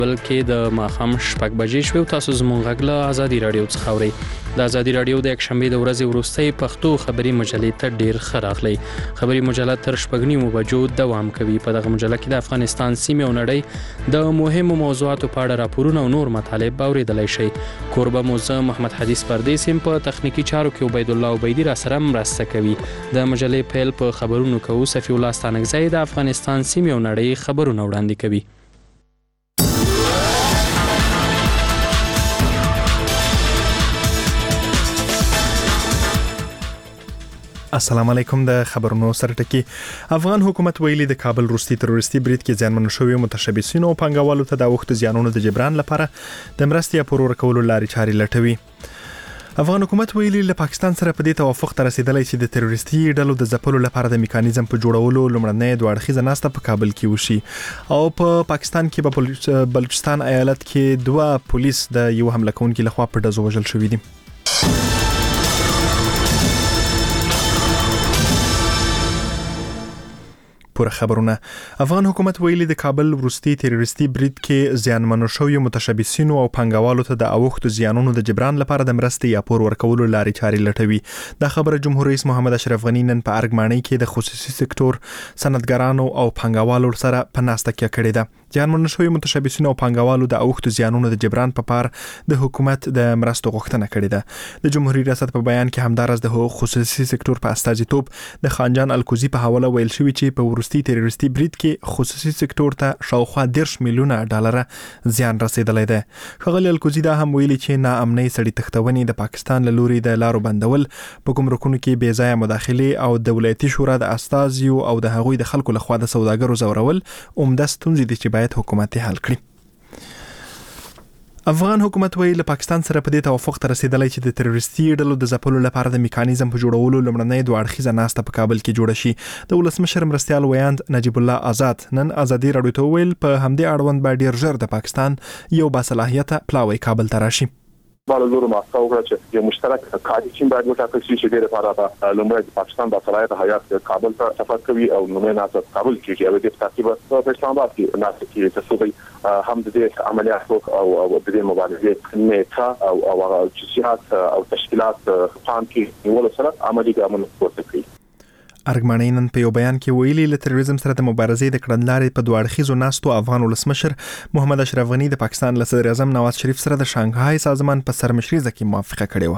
بلکې د ماښام 6 بجې شوي. تاسو زموږ غږ له ازادي رادیو څخه اورئ. د ازادي رادیو د یکشنبه د ورځې وروستۍ پښتو خبري مجلې ته ډیر ښه راغلی. خبري مجله تر 6 بجو دوام کوي. په دغه مجله کې د افغانستان سیمې او نړۍ د مهمو موضوعاتو په اړه راپورونه او نور مطالب اوریدلای شئ. کوربه موزه محمد حدیث پردیسیم په تخنیکی چارو کې عبید الله عبیدی را سره مرسته کوي. د مجلې پیل په خبرونو کوو. صفی الله ستانکزی د افغانستان سیمې او نړۍ خبرونه وړاندې کوي. السلام علیکم. د خبرونو سرټکی. افغان حکومت ویلي د کابل روسي تروریستي برید کې ځانمنو شوی متشبثین او پنګوالو ته د وخت زیانونو د جبران لپاره د مرستې پور ورکولو لارې چارې لټوي. افغان حکومت ویلي له پاکستان سره په دې توافق ته رسیدلی چې د تروریستي ډلو د ځپلو لپاره د میکانیزم په جوړولو لومړنۍ دوه اړخیزه ناسته په کابل کې وشي او په پاکستان کې په بلوچستان ایالت کې 2 پولیس د یو حمله کوونکي لخوا په ډزو وژل شوي دي. پوره خبرونه. افغان حکومت ویلي د کابل وروستي تروریستي برید کې زیانمنو شوی متشبثین او پنګوالو ته د اوښتو زیانونو د جبران لپاره د مرستې یا پور ورکولو لارې چارې لټوي. د خبره جمهور رئیس محمد اشرف غنی نن په ارګمانۍ کې د خصوصي سکتور صنعتګرانو او پنګوالو سره په ناسته کې کړې ده. زیانمنو شوی متشبثین او پنګوالو د اوښتو زیانونو د جبران په پار د حکومت د مرستو غوښتنه کړې ده. د جمهوریت ریاست په بیان کې همدارس د خصوصي سکتور په استازیتوب د خانجان الکوزي په حواله ویل شوی چې په وروستي تروریستي برید کې خصوصي سکتور ته شاوخوا 10 میلیونه ډالر زیان رسیدلی دی. ښاغلي الکوزي دا هم ویلي چې ناامنۍ سړي تختونې د پاکستان له لوري د لارو بندول په ګمرکونو کې بې ځایه مداخلې او د ولایتي شورا د استازیو او د هغوی د خلکو لخوا د سوداګرو زورول عمده ستونزې دي چې باید حکومت حل کړي. افغان حکومت ویل له پاکستان سره په دې توافق ته رسیدلی چې د تروریستي ډلو د ځپلو لپاره د میکانیزم په جوړولو لومړنۍ دوه اړخیزه ناسته په کابل کې جوړه شي. د ولسمشر مرستیال ویاند نجیب الله آزاد نن ازادي رادیو ته ویل په همدې اړوند به ډیر ژر د پاکستان یو باصلاحیته پلاوی کابل ته راشي. بالور موافقه وکړه چې یو مشترک کاري ټیم باید وټاکل شي چې د لپاره لومړی د پاکستان د صلاحیت هیئت کابل ته سفر کوي او لومړی ناسته کابل کې او د ترتیب په اسلام آباد کې ناسته کې تسوي هم د عملیاتو او د مبارزې نیټه او جزئیات او تشکیلات پام کې نیول سره عملي ګامونه پورته کړي. ارګمانۍ نن په یو بیان کې ویلي له تروریزم سره د مبارزې د کړنلارې په دوه اړخیزو ناستو افغان ولسمشر محمد اشرف غنی د پاکستان له صدر اعظم نواز شریف سره د شانګهای سازمان په سرمشرۍ کې موافقه کړې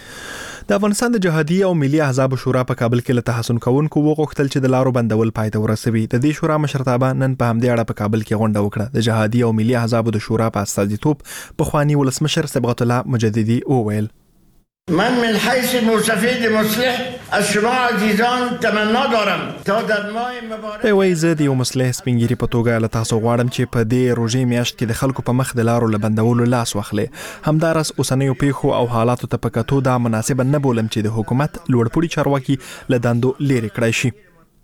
و. د افغانستان د جهادي او ملي احزاب شورا په کابل کې له تحسن کوونکو وغوښتل چې د لارو بندول پای ته ورسوي. د دې شورا مشرتابه نن په همدې اړه په کابل کې غونډه وکړه. د جهادي او ملي احزاب د شورا په استازیتوب پخوانی ولسمشر صبغت الله مجددي وویل: من حیث مستفید مصلح از شما عزیزان تمنا دارم تا در ماه مبارک وایي د یو مصلح سپینګری په توګه له تاسو غواړم چې په دې روژې میاشت کې د خلکو په مخ د لارو لبندولو لاس واخلي. همدارس اوسنیو پیښو او حالاتو ته په کتو دا مناسب نه بولم چې د حکومت لوړپوړي چارواکي له دندو لرې کړای شي.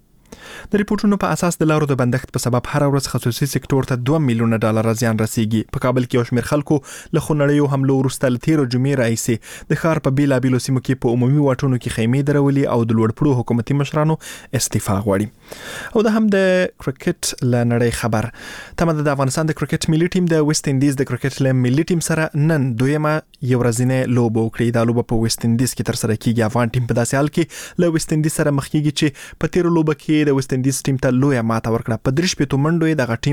د ریپورتونو په اساس د لارو د بندښت په سبب هر ورځ خصوصي سکتور ته 2 میلیونه ډالر زیان رسیږي. په کابل کې یو شمېر خلکو له خونړیو حملو وروسته له تیرو جمعې راهیسې د ښار په بیلابیلو سیمو کې په عمومي واټونو کې خیمې درولي او د لوړپوړو حکومتي مشرانو استعفا غواړي. او د هم د کرکټ له نړۍ خبر تمه د افغانستان د کرکټ ملي ټیم د ویسټ انډیز د کرکټ له ملي ټیم سره نن دویمه یو ورځنۍ لوبه وکړي. دا لوبه په ویسټ انډیز کې تر سره کیږي. افغان ټیم په داسې حال کې له ویسټ انډیز سره مخ کیږي چې په تیرو لوبه کې د ویسټ انډیز ټیم ته لویه ماته ورکړه. په 3 منډو یې دغه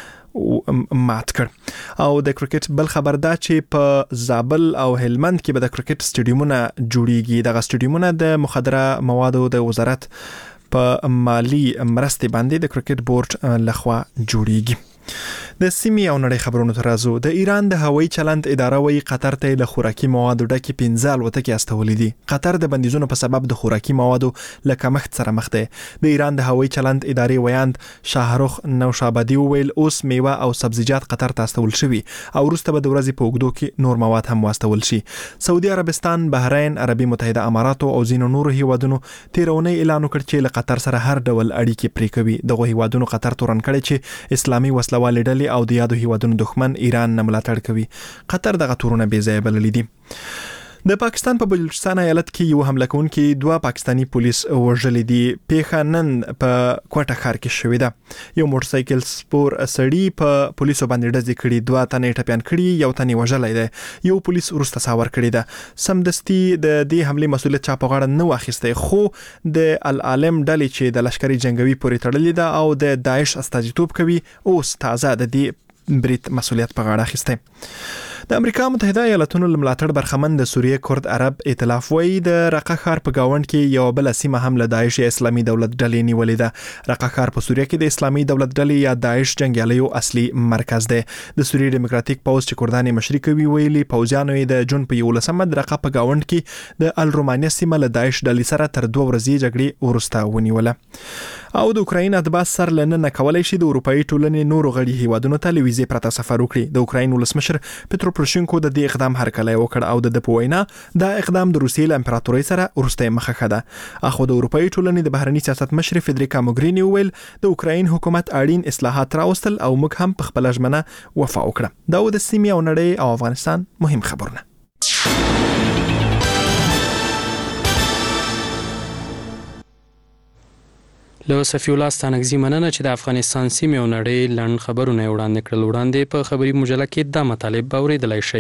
ټیم مات کړ. او د کرکټ بل خبر دا چې په زابل او هلمند کې به د کرکټ سټیډیومونه جوړیږي. دغه سټیډیومونه د مخدره موادو د وزارت په مالی مرستې باندې د کرکټ بورډ لخوا جوړیږي. د سیمې او نړۍ خبرونو ته راځو. د ایران د هوایي چلند اداره وایي قطر ته له خوراکي موادو ډکې 15 الوتکې استولې دي. قطر د بندیزونو په سبب د خوراکي موادو له کمښت سره مخ دی. د ایران د هوایي چلند ادارې ویاند شاهرخ نوشابادي ویل اوس میوه او سبزیجات قطر ته استول شوي او وروسته به د ورځې په اوږدو کې نور مواد هم واستول شي. سعودي عربستان، بحرین، عربي متحده اماراتو او ځینو نورو هیوادونو تیرونی اعلان وکړ چې له قطر سره هر ډول اړیکې پرې کوي. دغه هیوادونو قطر تورن کړي چې اسلامي وسلوال ډلې او د یادو هیوادونو دښمن ایران نه ملاتړ کوي. قطر دغه تورونه بې ځایه بللي دي. د پاکستان په بلوچستان ایالت کې یو حمله کوونکي 2 پاکستانی پولیس وژلي دي. پیښه نن په کوټه ښار کې شوې ده. یو موټر سایکل سپور سړی په پولیسو باندې ډزې کړي، 2 تنه ټپيان کړي، یو تنه وژلای دی. یو پولیس ورسته ساور کړي ده. سمدستي د دې حمله مسؤلیت چا په غاړه نه واخیسته، خو د العالم ډلې چې د لشکري جنگوي پورې تړلې ده او د داعش استازیتوب کوي اوس تازه د دې بریټ مسؤلیت په غاړه اخیسته. د امریکا متحده ایالاتونو ملاتړ برخمن د سوریه کورد عرب ائتلاف وایي د رقه ښار په گاوند کې یو بل سیمه هم له داعش اسلامي دولت ډلې نیولې ده. رقه ښار په سوریه کې د اسلامي دولت ډلې یا داعش جنگیالیو اصلي مرکز دی. د سوریه ډیموکراتیک پوز چې کردان مشري کوي ویلي پوځیانو د جون په 11 د رقه په گاوند کې د الرومانیا سیمه له داعش ډلې سره تر 2 ورځې جګړې ورسته ونیوله. او د اوکراین اتباع سر لننه کولای شي د اروپאי ټولنې نورو غړي هیوادونو ته لویزې پرته سفر وکړي. د اوکراین ولسمشر پترو پروشینکو د دې اقدام هرکلی وکړ او د پوینا دا اقدام د روسیې له امپراتورۍ سره ورسته مخه خده. اخو د اروپאי ټولنې د بهرنی سیاست مشر فدریکا موګرینی ویل د اوکراین حکومت اړین اصلاحات راوستل او موږ هم په خپل ژمنه وفا وکړه. دا د سیمې او نړۍ او افغانستان مهم خبرونه. له صفی الله ستانکزي مننه چې د افغانستان سیمې او نړۍ لنډ خبرونه وړاندې کړل. وړاندې په خبري مجله کې دا مطالب اوریدلای شئ.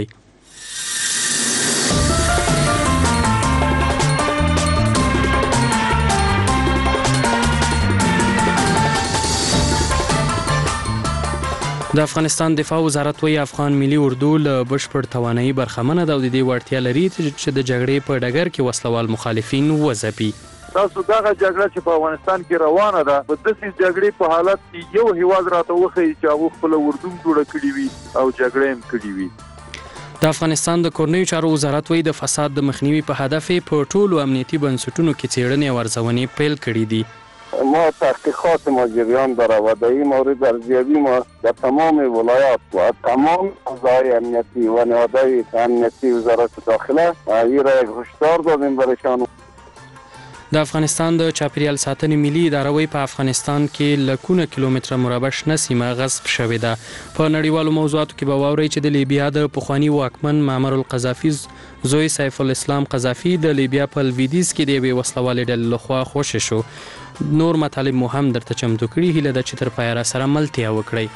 د افغانستان دفاع وزارت وایي افغان ملي اردو له بشپړ توانایي برخمنه ده او د دې وړتیا لري چې د جګړې په ډګر کې وسلوال مخالفین وځپي. تاسو دغه جګړه چې په افغانستان کې روانه ده په داسې جګړې په حالت کې یو هیواد راته وښیي چې هغه خپل اردو جوړه کړې وي او جګړه هم کړې وي. د افغانستان د کورنیو چارو وزارت وایي د فساد د مخنیوي په هدف په ټولو امنیتي بنسټونو کې څېړنې او ارزونې پیل کړې دي. ما تحقیقات ما جریان داره و در این مورد ارزیابی ما در تمام ولایات و تمام فضای امنیتی و نهادهای امنیتی وزارت داخله این را یک هشدار دادیم برایشان. د افغانستان د چاپیریال ساتنې ملي اداره وایي په افغانستان کې لکونه کیلومتره مربع شنه سیمه غصب شوې ده. په نړیوالو موضوعاتو کې به واورئ چې د لیبیا د پخواني واکمن معمر القذافي زوی سیف الاسلام قذافي د لیبیا په لویدیځ کې د یوې وسلوالې ډلې لخوا خوشې شو. نور مطالب مو هم درته چمتو کړي، هیله ده چې تر پایه راسره ملتیا وکړئ.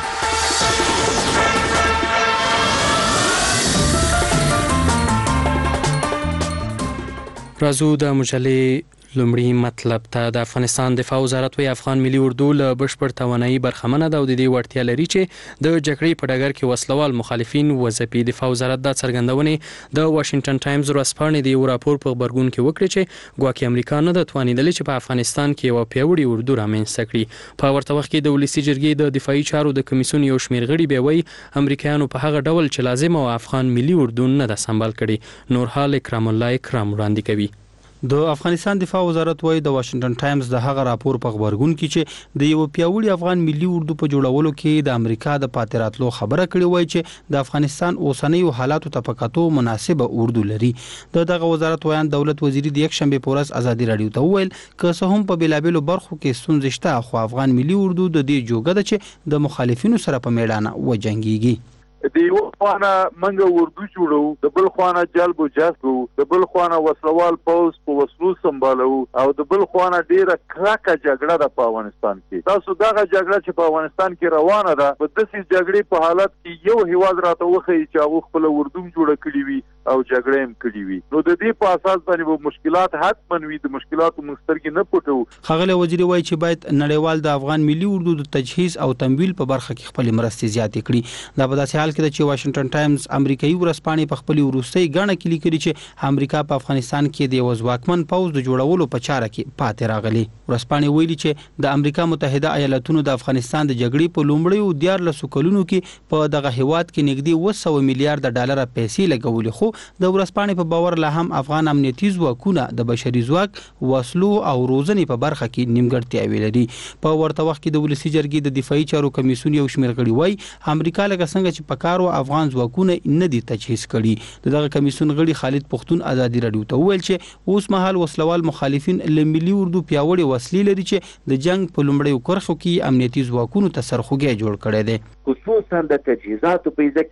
راځو د مجلې لومړی مطلب ته. د افغانستان دفاع وزارت وایي افغان ملي اردو له بشپړ توانایي برخمنه ده او د دې وړتیا لري چې د جګړې په ډګر کې وسلوال مخالفین وځپي. دفاع وزارت دا څرګندونې د واشنگټن ټایمز ورځپاڼې د یو راپور په خبرګون کې وکړې چې ګواکې امریکا نه ده توانېدلې چې په افغانستان کې یوه پیاوړې اردو رامنځته کړي. په ورته وخت کې د ولسي جرګې د دفاعي چارو د کمیسیون یو شمېر غړي بیا وایي امریکایانو په هغه ډول چې لازم او افغان ملي اردو نه ده سمبال کړي. نورحال اکرام الله اکرام وړاندې کوي. د افغانستان دفاع وزارت وایي د واشنگټن ټایمز د هغه راپور په خبرګون کې چې د یو پیاوړي افغان ملي اردو په جوړولو کې د امریکا د پاتې راتلو خبره کړې وایي چې د افغانستان اوسنیو حالاتو ته په کتو مناسبه اردو لري. دغه وزارت وایي دولت وزیر د یک شنبه په ورځ ازادي رادیو ته وویل که څه هم په بیلابېلو برخو کې ستونزې شته خو افغان ملي اردو د دې جوګه ده چې د مخالفینو سره په میړانه وجنګيږي. د یو خوانه منګه اردو جوړو، د بل خوانه جلب او جذب، د بل خوانه وسلوال پوز په وسلو سمبالو او د بل خوانه ډیره کلکه جګړه ده په افغانستان کې. تاسو دغه جګړه چې په افغانستان کې روانه ده په داسې جګړې په حالت کې یو هیواد راته وښیي چې هغه خپل اردو جوړه کړې وي او جګړه هم کړې وي. نو د دې په اساس باندې به مشکلات حتما وي. د مشکلاتو مسترګې نه پټو. ښاغلی وزیر وایي چې باید نړیوال د افغان ملي اردو د تجهیز او تمویل په برخه کې خپل مرستې زیاتې کړي. دا په داسې حال کې ده چې واشنگټن ټایمز امریکایي ورځپاڼې په خپل وروستۍ غاڼه کې لیکلي چې امریکا په افغانستان کې د یو ځواکمن پوځ د جوړولو په چاره کې پاتې راغلي. ورځپاڼې ویلي چې د امریکا متحده ایالاتونو د افغانستان د جګړې په لومړیو 14 کلونو کې په دغه هیواد کې نږدې 200 میلیارډ ډالر پیسې لګولې، خو د ورځپاڼې په باور لا هم افغان امنیتي ځواکونه د بشري ځواک، وسلو او روزنې په برخه کې نیمګړتیاوې لري. په ورته وخت کې د ولسي جرګې د دفاعي چارو کمیسیون یو شمېر غړي وایي امریکا لکه څنګه چې په کار افغان ځواکونه نه دي تجهیز کړي. دغه کمیسیون غړي خالد پختون ازادي رادیو ته وویل چې اوس مهال وسلوال مخالفین له ملي اردو پیاوړي وسلې لري چې د جنگ په لومړیو کرښو کې امنیتي ځواکونو ته سرخوږی جوړ کړی دی. خصوصا د تجهیزاتو په ځای کې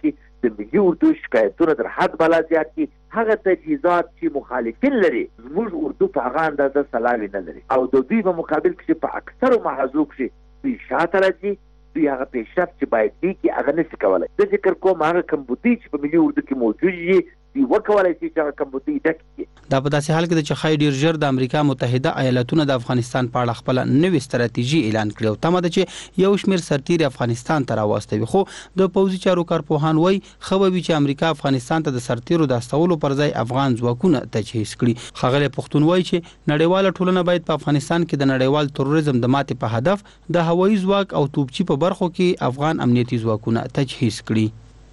د ملي اردو شکایتونه تر حد بالا زیات دي. هغه تجهیزات چې مخالفین لري زموږ اردو په هغه اندازه سلاوي نه لري او د دوی په مقابل کې په اکثرو محاذو کې دوی شاته راځي. دوی هغه پیشرفت چې باید دي کې هغه نشي کولی. زه فکر کوم هغه کمبودي چې په ملي اردو کې موجود دي دوی وکولی شي چې هغه کمبودي ډک کړي. دا په داسې حال کې ده چې ښایي ډېر ژر د امریکا متحده ایالاتونه د افغانستان په اړه خپله نوې ستراتیژي اعلان کړي او تمه ده چې یو شمېر سرتیري افغانستان ته راواستوي. خو د پوځي چارو کارپوهان وایي ښه به وي چې امریکا افغانستان ته د سرتیرو د استولو پر ځای افغان ځواکونه تجهیز کړي. ښاغلی پښتون وایي چې نړیواله ټولنه باید په افغانستان کې د نړیوال تروریزم د ماتې په هدف د هوایي ځواک او توپچي په برخو کې افغان امنیتي ځواکونه تجهیز کړي.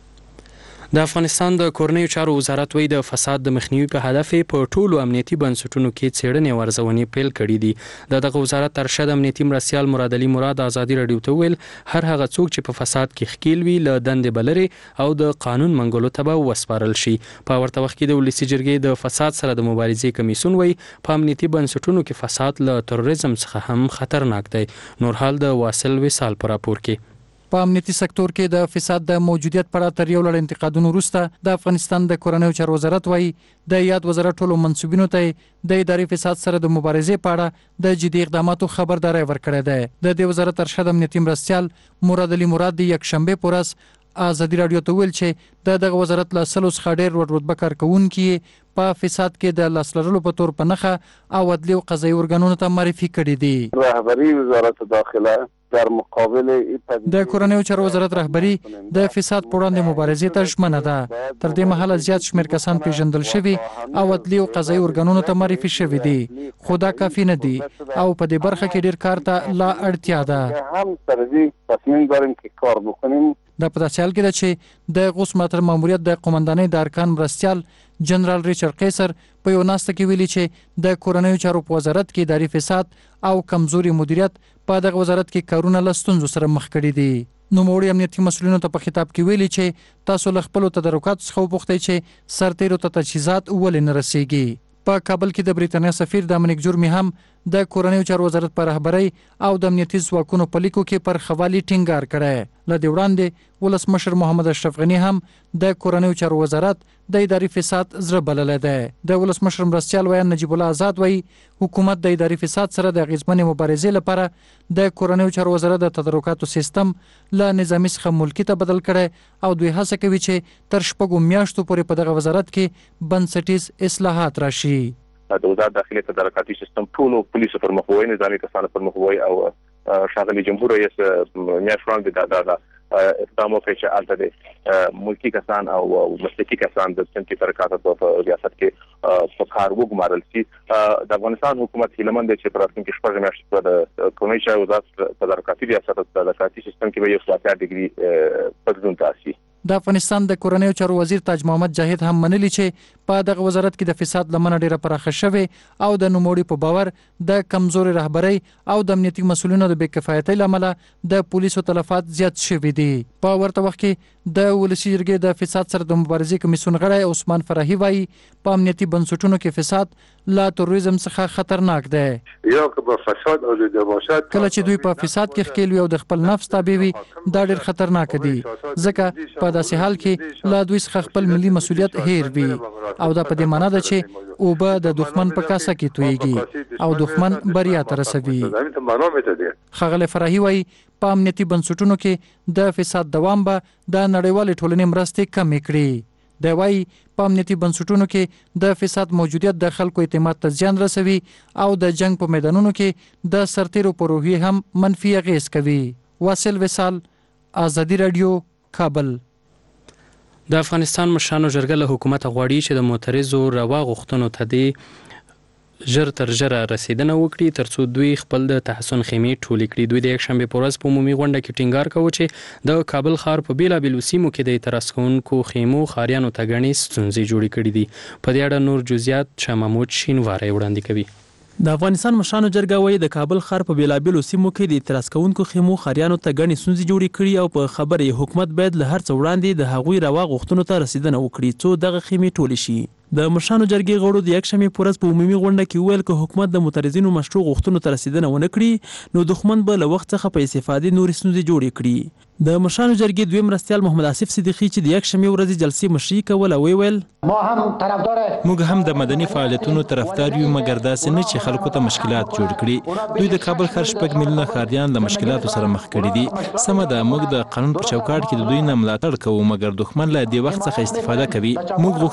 د افغانستان د کورنیو چارو وزارت وایي د فساد د مخنیوي په هدف په ټولو امنیتي بنسټونو کې څېړنې او ارزونې پیل کړي دي. دغه وزارت ارشد امنیتي مرستیال مراد علي مراد ازادي راډیو ته ویل هر هغه څوک چې په فساد کې ښکیل وي له دندې بلري او د قانون منګولو ته به وسپارل شي. په ورته وخت کې د ولسي جرګې د فساد سره د مبارزې کمیسیون وایي په امنیتي بنسټونو کې فساد له تروریزم څخه هم خطرناک دی. نور حال د واصل وصال په راپور کې. په امنیتي سکتور کې د فساد د موجودیت پر اړه تر یو لړ انتقادونو وروسته د افغانستان د کورنیو چارو وزارت وایي د یاد وزارت ټولو منصوبینو ته د اداري فساد سره د مبارزې په اړه د جدي اقداماتو خبرداری ورکړې ده. د دې وزارت ارشد امنیتي مرستیال مراد علي مراد د یکشنبه په ورځ ازادي راډیو ته ویل چې دغه وزارت له 100 څخه ډېر رتبه کارکونکي په فساد کې د لاس لرلو په تور په نښه او عدلي او قضایي ارګانونو ته معرفي کړي دي. رهبری وزارت داخله در مقابل د کورنیو چارو وزارت رهبری د فساد پر وړاندې مبارزې ته ژمنه ده. تر دې مهاله زیات شمېر کسان پیژندل شوي او عدلي او قضایي ارګانونو ته معرفي شوي دي. خو دا کافي نه دي او په دې برخه کې ډېر کار ته لا اړتیا ده. هم سرجی تصمیم داریم که کار بکنیم. دا په داسې حال کې ده چې د غوث ملاتړ ماموریت د قومندانۍ د ارکان مرستیال جنرال ریچارډ قیصر په یو ناسته کې ویلي چې د کورنیو چارو په وزارت کې اداري فساد او کمزوري مدیریت په دغه وزارت کې کارونه له ستونزو سره مخ کړي دي. نوموړي امنیتي مسؤلینو ته په خطاب کې ویلي چې تاسو له خپلو تدارکاتو څخه وپوښتئ چې سرتیرو ته تجهیزات ولې نه رسیږي. په کابل کې د بریتانیا سفیر ډامینیک جورمي هم د کورنیو چارو وزارت په رهبرۍ او د امنیتي ځواکونو په لیکو کې پر خوالي ټینګار کړی. له دې وړاندې ولسمشر محمد اشرف غني هم د کورنیو چارو وزارت د اداري فساد زړه بللی دی. د ولسمشر مرستیال ویان نجیب الله آزاد وایي حکومت د اداري فساد سره د اغیزمنې مبارزې لپاره د کورنیو چارو وزارت د تدارکاتو سیستم له نظامي څخه ملکي ته بدل کړی او دوی هڅه کوي چې تر 6 میاشتو پورې په دغه وزارت کې بنسټیز اصلاحات راشي. د وزارت داخلي تدارکاتي سیستم ټولو پولیسو پر مخ وای نظامي کسانو پر مخ وای او شاغلي جمهور رئیس میاش فرانک دا اقدام وکړي چې البته د ملکی کسان او مسلکي کسان د سنتي تدارکاتو په ریاست کې په کار وګمارل شي. د افغانستان حکومت هیلمند چې پر راتلونکي شپږ میاشتې د کورنیو چارو وزارت تدارکاتي ریاست تدارکاتي سیستم کې به یو 4 ډیګري بدلون راشي. د افغانستان د کورنیو چارو وزیر تاج محمد جاهد هم منلي چې په دغه وزارت کې د فساد لمنه ډیره پراخه شوې او د نوموړي په باور د کمزوري رهبرۍ او د امنیتي مسؤلینو د بې کفایتۍ له امله د پولیسو تلفات زیات شوي دي. په ورته وخت کې د ولسي جرګې د فساد سره د مبارزې کمیسیون غړی عثمان فرحي وایي په امنیتي بنسټونو کې فساد لا تروریزم څخه خطرناک دی. یا که به فساد آلوده باشد کله چې دوی په فساد کې ښکیل وي او د خپل نفس تابع وي دا ډېر خطرناک دي ځکه په داسې حال کې لا دوی څخه خپل ملي مسؤلیت هیر وي او دا په دې معنی ده چې اوبه د دښمن په کاسه کې تویږي او دښمن بریا ته رسوي. ښاغلی فرحي وایي په امنیتي بنسټونو کې د فساد دوام به د نړیوالې ټولنې مرستې کمې کړي. دی وایي په امنیتي بنسټونو کې د فساد موجودیت د خلکو اعتماد ته زیان رسوي او د جنگ په میدانونو کې د سرتیرو په روحیې هم منفي اغیز کوي. واصل وصال، ازادي راډیو، کابل. د افغانستان مشرانو جرګه له حکومت غواړي چې د معترضو روا غوښتنو ته د ژر تر ژره رسیدنه وکړي ترڅو دوی خپل د تحسن خیمې ټولې کړي. دوی د یکشنبې په ورځ په عمومي غونډه کې ټینګار کاوه چې د کابل ښار په بیلابیلو سیمو کې د اعتراض کوونکو خیمو ښاریانو ته ګڼې ستونزې جوړې کړي دي. په دې اړه نور جزئیات شاه محمود شینواری وړاندې کوي. د افغانستان مشرانو جرګه وایي د کابل ښار په بیلابیلو سیمو کې د اعتراض کوونکو خیمو ښاریانو ته ګڼې ستونزې جوړې کړي او په خبره حکومت باید له هر څه وړاندې د هغوی روا غوښتنو ته رسیدنه وکړي څو دغه خیمې ټولې شي. د مشرانو جرګې غړو د یکشنبې په ورځ په عمومي غونډه کې وویل که حکومت د معترضینو مشروع غوښتنو ته رسیدنه ونه کړي نو دښمن به له وخت څخه په استفادې نورې ستونزې جوړې کړي. د مشرانو جرګې دویم مرستیال محمد آصف صدیقي چې د یکشنبې ورځې جلسې مشري کوله ویل موږ هم د مدني فعالیتونو طرفدار یو مګر داسې نه چې خلکو ته مشکلات جوړ کړي. دوی د کابل ښار 6 میلیونه ښاریان له مشکلاتو سره مخ کړي دي. سمه ده موږ د قانون په چوکاټ کې د دوی نه ملاتړ کوو مګر دښمن له دې وخت څخه استفاده کوي. زموږ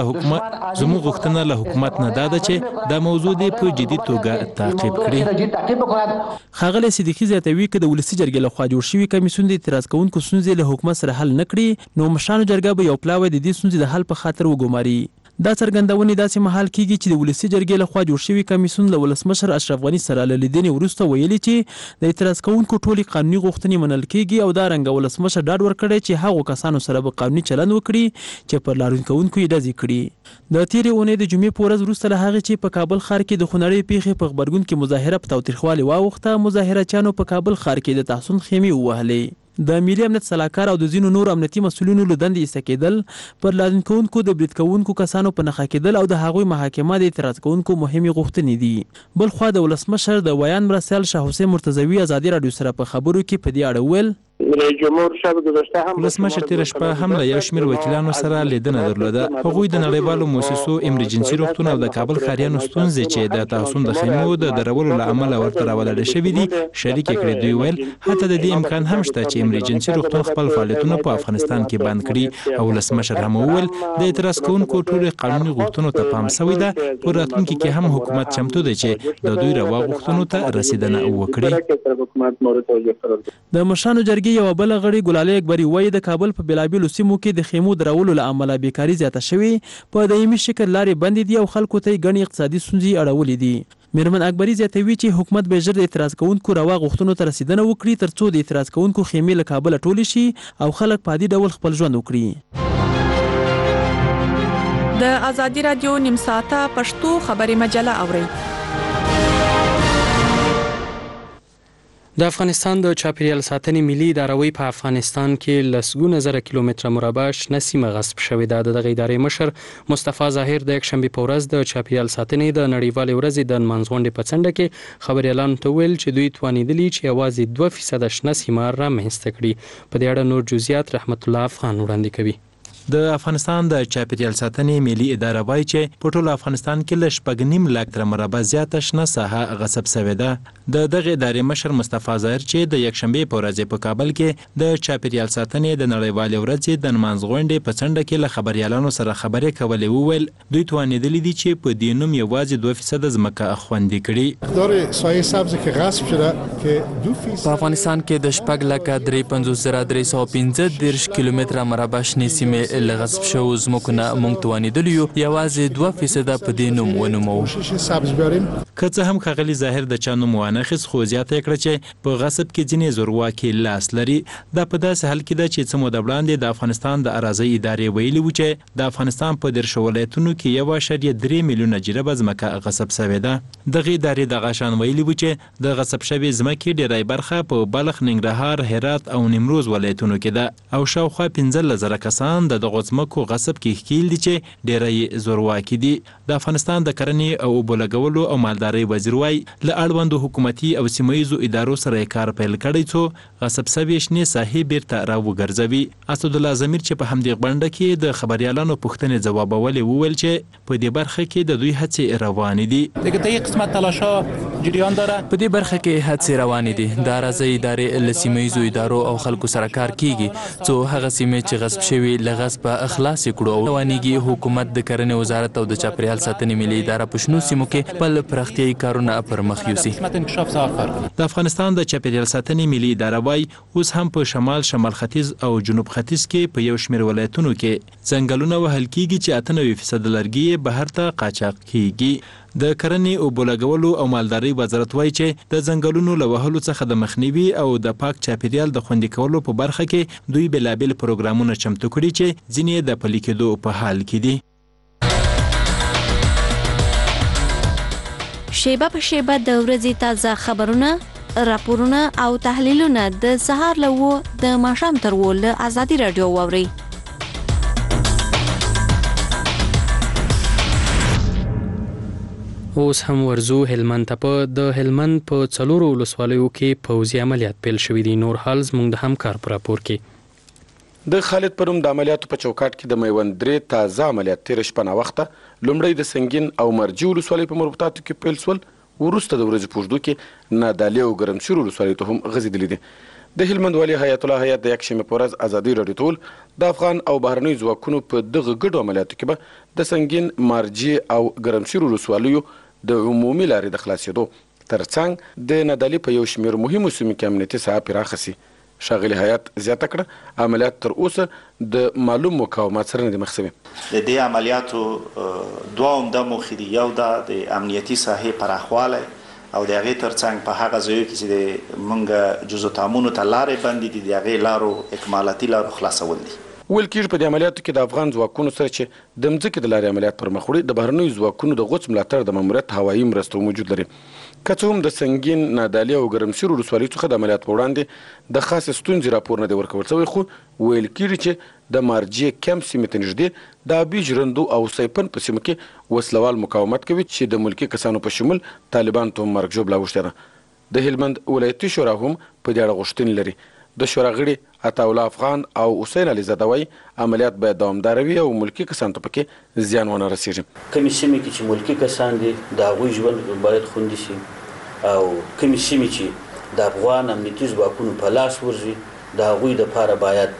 غوښتنه له حکومت نه دا ده چې دا موضوع دې په جدي توګه تعقیب کړي. ښاغلی صدیقي زیاتوي که د ولسي جرګې لخوا جوړ شوي کمیسیون د اعتراض کوونکو ستونزې له حکومت سره حل نه کړي نو مشرانو جرګه به یو پلاوی د دې ستونزې د حل په خاطر وګماري. دا څرګندونې داسې مهال کیږي چې د ولسي جرګې لخوا جوړ شوي کمیسیون له ولسمشر اشرف غني سره له لیدنې وروسته ویلي چې د اعتراض کوونکو ټولې قانوني غوښتنې منل کیږي او دا رنګه ولسمشر ډاډ ورکړی چې هغو کسانو سره به قانوني چلند وکړي چې پر لارون کوونکو یې ډزې کړي. د تیرې اونۍ د جمعې په ورځ وروسته له هغې چې په کابل ښار کې د خونړۍ پیښې په غبرګون کې مظاهره په تاوتریخوالي واوښته مظاهرچیانو په کابل ښار کې د تحصن خیمې ووهلې. د ملي امنیت سلاکار او د ځینو نور امنیتي مسؤلینو له دندې ایسته کېدل پر لازم کوونکو د برید کوونکو کسانو په نښه کېدل او د هغوی محاکمه د اعتراض کوونکو مهمې غوښتنې دي. بل خوا د ولسمشر د ویان مرستیال شاه حسین مرتضوي ازادي راډیو سره په خبرو کې په دې اړه ویل ولسمشر تېره شپه هم له یو شمېر وکیلانو سره لیدنه درلوده. هغوی د نړیوالو مؤسسو امرجنسي روغتون او د کابل ښاریانو ستونزې چې د تحصن د خیمو د درولو له امله ورته راولاړې شوي دي شریکې کړې. دوی ویل حتی د دې امکان هم شته چې امرجنسي روغتون خپل فعالیتونه په افغانستان کې بند کړي. او ولسمشر هم وویل د اعتراض کوونکو ټولې قانوني غوښتنو ته پام شوی ده. په راتلونکي کې هم حکومت چمتو دی چې د دوی روا غوښتنو ته رسیدنه وکړي. د مشرانو جرګې یوه بله غړي ګلالۍ اکبري وایي د کابل په بېلابېلو سیمو کې د خیمو درولو له امله بیکاري زیاته شوې په دایمي شکل لارې بندې دي او خلکو ته یې ګڼې اقتصادي ستونزې اړولې دي. میرمن اکبري زیاتوي چې حکومت به ژر د اعتراض کوونکو روا غوښتنو ته رسیدنه وکړي ترڅو د اعتراض کوونکو خیمې له کابله ټولې شي او خلک په عادي ډول خپل ژوند وکړي. د ازادي راډیو نیم ساعته پښتو خبري مجله اورئ. د افغانستان د چاپیریال ساتنې ملي ادارې په افغانستان کې لسګونه زره کیلومتره مربع شنه سیمه غصب شوې ده. د دغه ادارې مشر مصطفی ظاهر د یکشنبې په ورځ د چاپیریال ساتنې د نړیوالې ورځې د نمانځغونډې په څنډه کې خبریالانو ته ویل چې دوی توانیدلي چې یوازې 2% شنه سیمه رامنځته کړي. په دې اړه نور جزئیات رحمت الله افغان وړاندې کوي. د افغانستان د چاپیریال ساتنې ملي اداره وایي چې په ټول افغانستان کې ل 6.5 لک مربع زیاته شنه ساحه غصب شوې ده. د دغه ادارې مشر مصطفی ظاهر چې د یکشنبې په ورځ په کابل کې د چاپیریال ساتنې د نړیوالې ورځې د نمانځغونډې په څنډه کې له خبريالانو سره خبرې کولې وویل دوی توانیدلي دي چې په دې نوم یوازې 2% ځمکه خوندي کړي. مقدار سایه سبز که غصب شده که 2% په افغانستان کې د 6,53,315 کیلومتره مربع شنې سیمې لغصب شو زموږ نه مونږ توانیدلی یو یوازې 2% په دې نوم ونومو. که څه هم ښاغلي ظاهر د چا نوم وانخیست خو زیاته کړه چې په غصب کې ځینې زورواکي لاس لري. دا په داسې حال کې ده چې څه موده وړاندې د افغانستان د اراضي ادارې ویلي و چې د افغانستان په 13 ولایتونو کې 1.3 میلیونه جریبه ځمکه غصب شوې ده. دغه ادارې د غشان ویلي و چې د غصب شوې ځمکې ډېری برخه په بلخ، ننګرهار، هرات او نیمروز ولایتونو کې ده او شاوخوا 15,000 کسان د دغو ځمکو غصب کې ښکیل دي چې ډېری زورواکي دي. د افغانستان د کرنې او اوبو لګولو او مالدارۍ وزیر وایي له اړوندو حکومتي او سیمهییزو ادارو سره کار پیل کړی څو غصب شوې شنې ساحې بیرته راوګرځوي. اسدالله ضمیر چې په همدې غونډه کې د خبریالانو پوښتنې ځوابولې وویل چې په دې برخه کې د دوی هڅې روانې دي. په دې برخه کې هڅې روانې دي. د اراضي ادارې له سیمهییزو ادارو او خلکو سره کار کیږي څو هغه سیمې چې غصب شوي له غصبه خلاص کړو او روانېږي. حکومت د کرنې وزارت او د چاپیریال ساتنې ملي اداره په شنو سیمو کې خپل پراختیایي کارونه پر مخ یوسي. د افغانستان د چاپیریال ساتنې ملي اداره وایي اوس هم په شمال ختیځ او جنوب ختیځ کې په یو شمېر ولایتونو کې ځنګلونه وهل کیږي چې 98% لرګي بهر ته قاچاق کیږي. د کرنې اوبو لګولو او مالدارۍ وزارت وایي چې د ځنګلونو له وهلو څخه د مخنیوي او د پاک چاپیریال د خوندي کولو په برخه کې دوی بېلابېل پروګرامونه چمتو کړي چې ځینې د پلي کېدو په حال کې دي. شیبه په شیبه د ورځې تازه خبرونه، راپورونه او تحلیلونه د سهار له 9 د ماښام تر 10 له ازادي راډیو واورئ. اوس هم ورزو هلمند ته. په د هلمند په 4 ولسوالیو کې پوځي عملیات پیل شوې دي. نور حال زموږ د همکار پر راپور کې. د خالد پروم د عملیاتو په چوکاټ کې د میوند درې تازه عملیات تیر شپه نه وخته لومړی د سنگین او مرجی ولسوالۍ په مربوطاتو کې پیل سول، وروسته د ورځې په اوږدو کې نادعلي او ګرمسیر ولسوالۍ ته هم غځېدلي دي. د هلمند والي حیات الله حیات د یکشنبې په ورځ ازادي راډیو ته وویل د افغان او بهرنیو ځواکونو په دغه ګډو عملیاتو کې به د سنگین، مرجی او ګرمسیر ولسوالیو د عمومي لارې د خلاصېدو ترڅنګ د نادعلي په یو شمېر مهمو سیمو کې امنیتي ساحه پراخه سي. ښاغلي حیات زیاته کړه عملیات تر اوسه د معلوم مقاومت سره نه دي مخ شوي. د دې عملیاتو دوه عمده موخې دي. یو د امنیتي ساحې پراخوالی او د هغې ترڅنګ په هغه ځایو کې چې د موږ جزو تامونو ته لارې بندې دي د هغې لارو اکمالاتي لارو خلاصول دي. ویل کېږي په دې عملیاتو کې د افغان ځواکونو سره چې د مځکې د لارې عملیات پر مخ وړي د بهرنیو ځواکونو د غوڅ ملاتړ د ماموریت هوایي مرستو موجود لري. که څه هم د سنگین، نادعلي او ګرمسیر ولسوالیو څخه د عملیات په وړاندې د خاصې ستونزې راپور نه دی ورکول شوی، خو ویل کېږي چې د مارجې کمپ سیمې ته نږدې د ابي ژرندو او سیپن په سیمو کې وسلوال مقاومت کوي چې د ملکي کسانو په شمول طالبان ته هم مرګ ژوبله اوښتې ده. د هلمند ولایتي شورا هم په دې اړه غوښتنې لري. د شورا غړي عطاالله افغان او حسین علي زاده وایي عملیات باید دوامداره وي او ملکي کسانو ته پکې زیان ونه رسېږي. کومې سیمې کې چې ملکي کسان دي د هغوی ژوند باید خوندي شي او کومې سیمې چې د افغان امنیتي ځواکونو په لاس ورځي د هغوی دپاره باید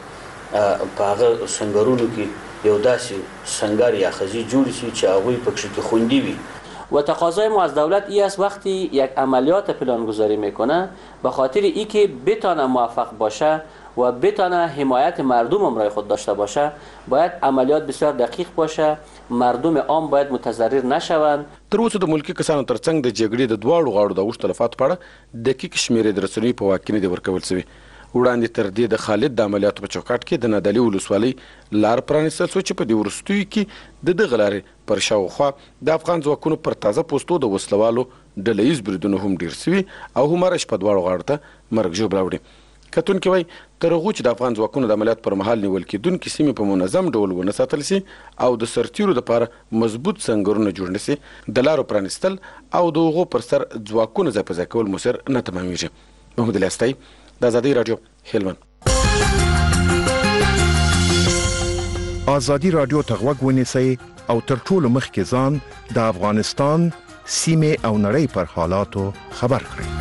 په هغه سنگرونو کې یو داسې سنگر یا خزی جوړ شي چې هغوی پکې کې خوندي وي. و تقاضای ما از دولت ای است وقتی یک عملیات پلانگذاری میکنه به خاطر ای که بتانه موفق باشه و بتانه حمایت مردم هم رای خود داشته باشه باید عملیات بسیار دقیق باشه، مردم عام باید متضرر نشوند. تر اوسه د ملکي کسانو ترڅنګ د جګړې د دواړو غاړو د اوښ تلفاتو په اړه دقیق شمیرې د رسنیو په واک کې نه دي ورکول شوي. وړاندې تر دې د خالد د عملیاتو په چوکاټ کې د نادعلي ولسوالۍ لار پرانیستل شوه چې په دې وروستیو کې د دغه لارې پر شاوخوا د افغان ځواکونو پر تازه پوستو د وسلوالو ډله ییز بریدونه هم ډېر سوي او هماغه شپه دواړو غاړو ته مرګ ژوبله وړي. کتونکي وایي تر هغو چې د افغان ځواکونو د عملیات پر مهال نیول کېدونکي سیمې په منظم ډول ونه ساتل سي او د سرتیرو دپاره مضبوط سنګرونه جوړ نه سي، د لارو پرانیستل او د هغو پر سر ځواکونه ځای په ځای کول مؤثر نه تمامیږي. محمد علي استایي د ازادي راډیو هلمند. ازادي راډیو ته غوږ ونیسئ او تر ټولو مخکې ځان د افغانستان سیمې او نړۍ پر حالاتو خبر کړئ.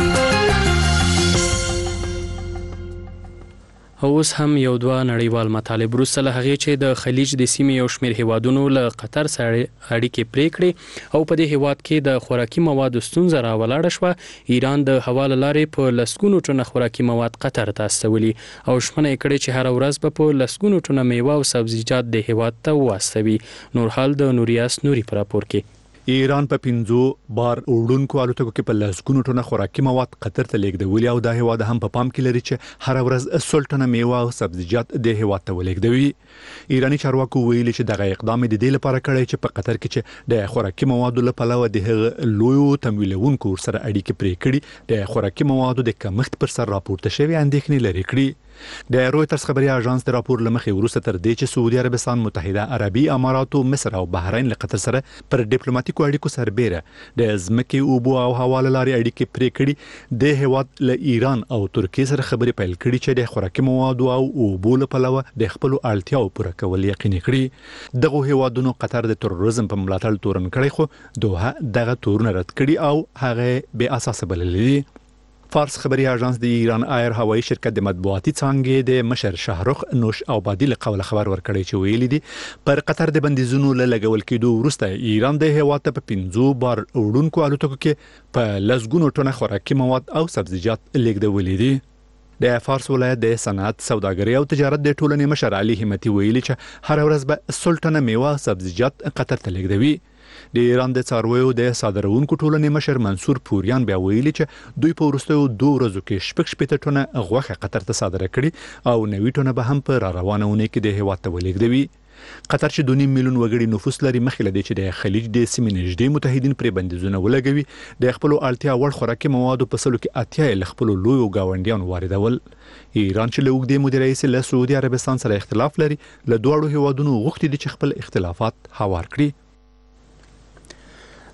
اوس هم یو دوه نړیوال مطالب وروسته له هغې چې د خلیج د سیمې یو شمېر هیوادونو له قطر سره اړیکې پرې کړې او په دې هیواد کې د خوراکي موادو ستونزه راولاړه شوه، ایران د هوا له لارې په لسګونو ټنه خوراکي مواد قطر ته استولي او ژمنه یې کړې چې هره ورځ به په لسګونو ټنه میوه او سبزیجات د هیواد ته واستوي. نور حال د نوریاس نوري په راپور کې. ایران په 5 بار وړونکو الوتکو کې په لسګونو ټنه خوراکي مواد قطر ته لیږدولي او دا هیواد هم په پام کې لري چې هر ورځ 100 ټنه میوه او سبزیجات د هیواد ته ولېږدوي. ایرانی چارواکو ویلي چې دغه اقدام د دې لپاره کړی چې په قطر کې چې د خوراکي موادو له پلوه د هغه لویو تمویلونکو سره اړیکې پرې کړي د خوراکي موادو د کمښت پر سر راپورته شوی اندېښنې لري کړي. د رويټرز خبري اژانس د راپور لمخې وروسته تر دې چې سعودي عربستان، متحده عربي امارات، مصر او بحرین له قطر سره پر ډیپلوماټیکو اړیکو سربېره د ځمکې، اوبو او هوا له لارې اړیکې پرې کړي، د هیواد له ایران او ترکیې سره خبرې پیل کړي چې د خوراکي موادو او اوبو له پلوه د خپل اړتیاو پوره کول یقیني کړي. دغه هیوادونو قطر د تروریزم په ملاتړ تورن کړی خو دوحه دغه تورن رد کړي او هغه بې اساس بللي. فارس خبري اژانس د ایران ایر هوایي شرکت د مطبوعاتي څانګې د مشر شاهرخ نوش آبادي له قوله خبر ورکړی چې ویلي دي پر قطر د بندیزونو له لګول کېدو وروسته ایران د هیواد ته په 5 بار وړونکو الوتکو کې په لسګونو ټنه خوراکي مواد او سبزیجات لیږدولي دي. د فارس ولایت د صنعت، سوداګرۍ او تجارت د ټولنې مشر علي همتي ویلي چې هر ورځ به 100 ټنه میوه او سبزیجات قطر ته لیږدوي. د ایران د څارویو د صادرونکو ټولنې مشر منصور پوریان بیا ویلي چې دوی په وروستیو 2 ورځو کې 6 ټنه غوښه قطر ته صادره کړي او 90 ټنه به هم په را روانه ونې کې د هیواد ته ولېږدوي. قطر چې 2.5 میلیون وګړي نفوس لري مخکې لدی چې د خلیج د سیمې نږدې متحدین پرې بندیزونه ولګوي د خپل اړتیا وړ خوراکي موادو په سلو کې 80 ل خپل لوی گاونډیان واردول. ایران چې له وګړي مدیر رئیس له سعودي عربستان سره اختلاف لري له دوړو هیوادونو غوښتي دي چې خپل اختلافات هوار کړي.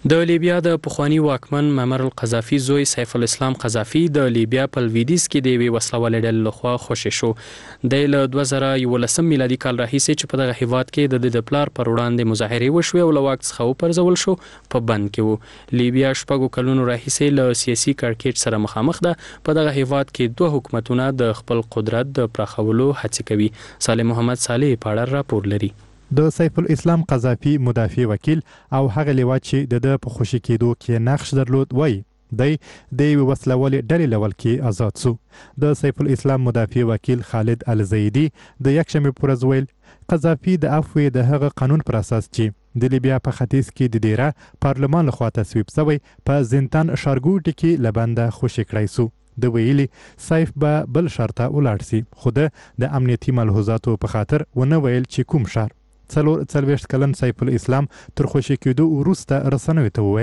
د لیبیا د پخوانی واکمن معمر القذافي زوی سیف الاسلام قذافي د لیبیا په لویدیځ کې د یوې وسلوالې ډلې لخوا خوشي شو. د 2011 میلادي کال راهیسې چې په دغه هیواد کې د پلار پر وړاندې مظاهرې وشوې او له واک څخه وپرځول شو په بند کې وو. لیبیا شپږو کلونو راهیسې له سیاسي کړکېچ سره مخامخ ده. په دغه هیواد کې دوه حکومتونه د خپل قدرت د پراخولو هڅې کوي. صالح محمد صالح په اړه راپور لري. د سیف الاسلام قذافي مدافع وکیل او هغه لیوا چې د په خوشي کېدو کې نقش درلود وای د یو وسلوالې ډلې لول کې آزاد سو. د سیف الاسلام مدافع وکیل خالد الزیدی د یکشنبه پر ورځ ویل قذافي د عفو د هغه قانون پر اساس چې د لیبیا په ختیځ کې د دیره پارلمان لخوا تصویب شوی په زندان شارګوټ کې لبنده خوشي کړای سو. د ویلي سیف به بل شرطه ولاړ سي خو د امنیتي ملحوظاتو په خاطر ونه ویل چې کوم شر. 40 کلن سیف الاسلام تر خوشي کېدو وروسته رسنیو ته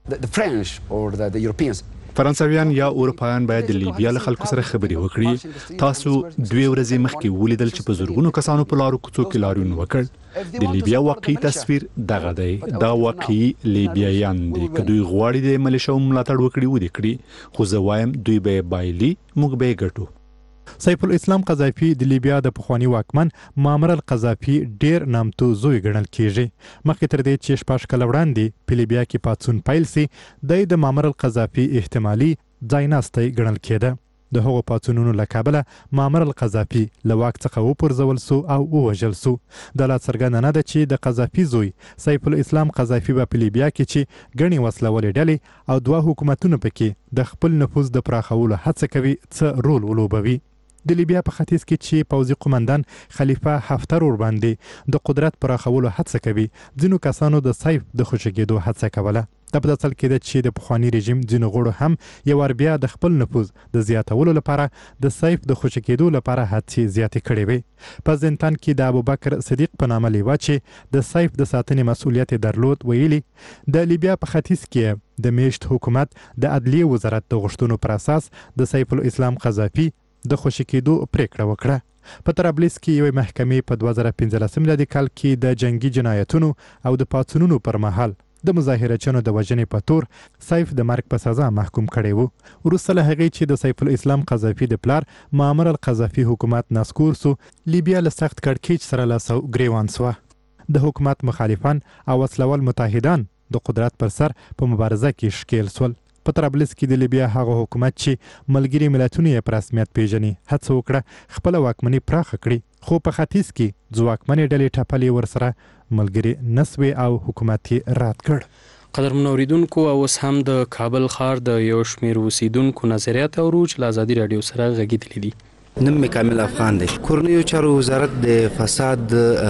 وویل فرانسویان یا اروپایان باید د لیبیا له خلکو سره خبرې وکړي. تاسو 2 ورځې مخکې ولیدل چې په زورګونو کسانو په لارو کوڅو کې لاریون وکړ. د لیبیا واقعي تصویر دغه دی. دا واقعي لیبیایان دي که دوی غواړي د ملیشو ملاتړ وکړي ودې کړي خو زه وایم دوی به بایلي موږ به ګټو. سیف الاسلام قذافي د لیبیا د پخوانی واکمن معمر القذافي ډیر نامتو زوی ګڼل کیږي. مخکې تر دې چې 6 کال وړاندې په لیبیا کې پاتسون پیل سي د معمر القذافي احتمالي ځایناستي ګڼل کېده. د هغو پاتسونونو له کابله معمر القذافي له واک څخه وپرځول سو او ووژل سو. د لا څرګنده نه ده چې د قذافي زوی سیف الاسلام قذافي په لیبیا کې چې ګڼې وسلوالې ډلې او 2 حکومتونه پکې د خپل نفوذ د پراخولو هڅه کوي څه رول ولوبوي. د لیبیا په ختیځ کې چې پوځي قومندان خلیفه حفتر ور باندې د قدرت پراخولو هڅه کوي ځینو کسانو د سیف د خوشي کېدو هڅه کوله. د په اصل کې د چې د پخوانی رژیم ځینو غړو هم یو ور بیا د خپل نفوذ د زیاتولو لپاره د سیف د خوشي کېدو لپاره هڅې زیاتې کړې وي. په زندان کې د ابوبکر صدیق په نامه لیوا چې د سیف د ساتنې مسؤلیت درلود ویلي د لیبیا په ختیځ کې د میشت حکومت د عدلیه وزارت د غوښتنو پر اساس د سیف الاسلام قذافي د خوشي کېدو پریکړه وکړه. په طرابلس کې یوې محکمې په 2015 میلادي کال کې د جنگي جنایتونو او د پاتسونونو پر مهال د مظاهرچیانو د وژنې په تور سیف د مرګ په سزا محکوم کړی وو. وروسته له هغې چې د سیف الاسلام قذافي د پلار معمر القذافي حکومت ناسکور سو لیبیا له سخت کړکېچ سره لاس او ګریوان سوه. د حکومت مخالفان او وسلوال متحدان د قدرت پر سر په مبارزه کې ښکیل سول. په طرابلس کې د لیبیا هغه حکومت چې ملګري ملتونه یې پر رسمیت پیژني هڅه وکړه خپل واکمني پراخه کړي خو په ختیځ کې ځواکمنې ډلې ټپلې ورسره ملګري نسوي او حکومت یې رد کړ. قدرمنو اوریدونکو اوس هم د کابل ښار د یو شمېر اوسیدونکو نظریات اورو چې له ازادي راډیو سره غږېدلي دي. نوم مې کامل افغان دی. کورنیو چارو وزارت د فساد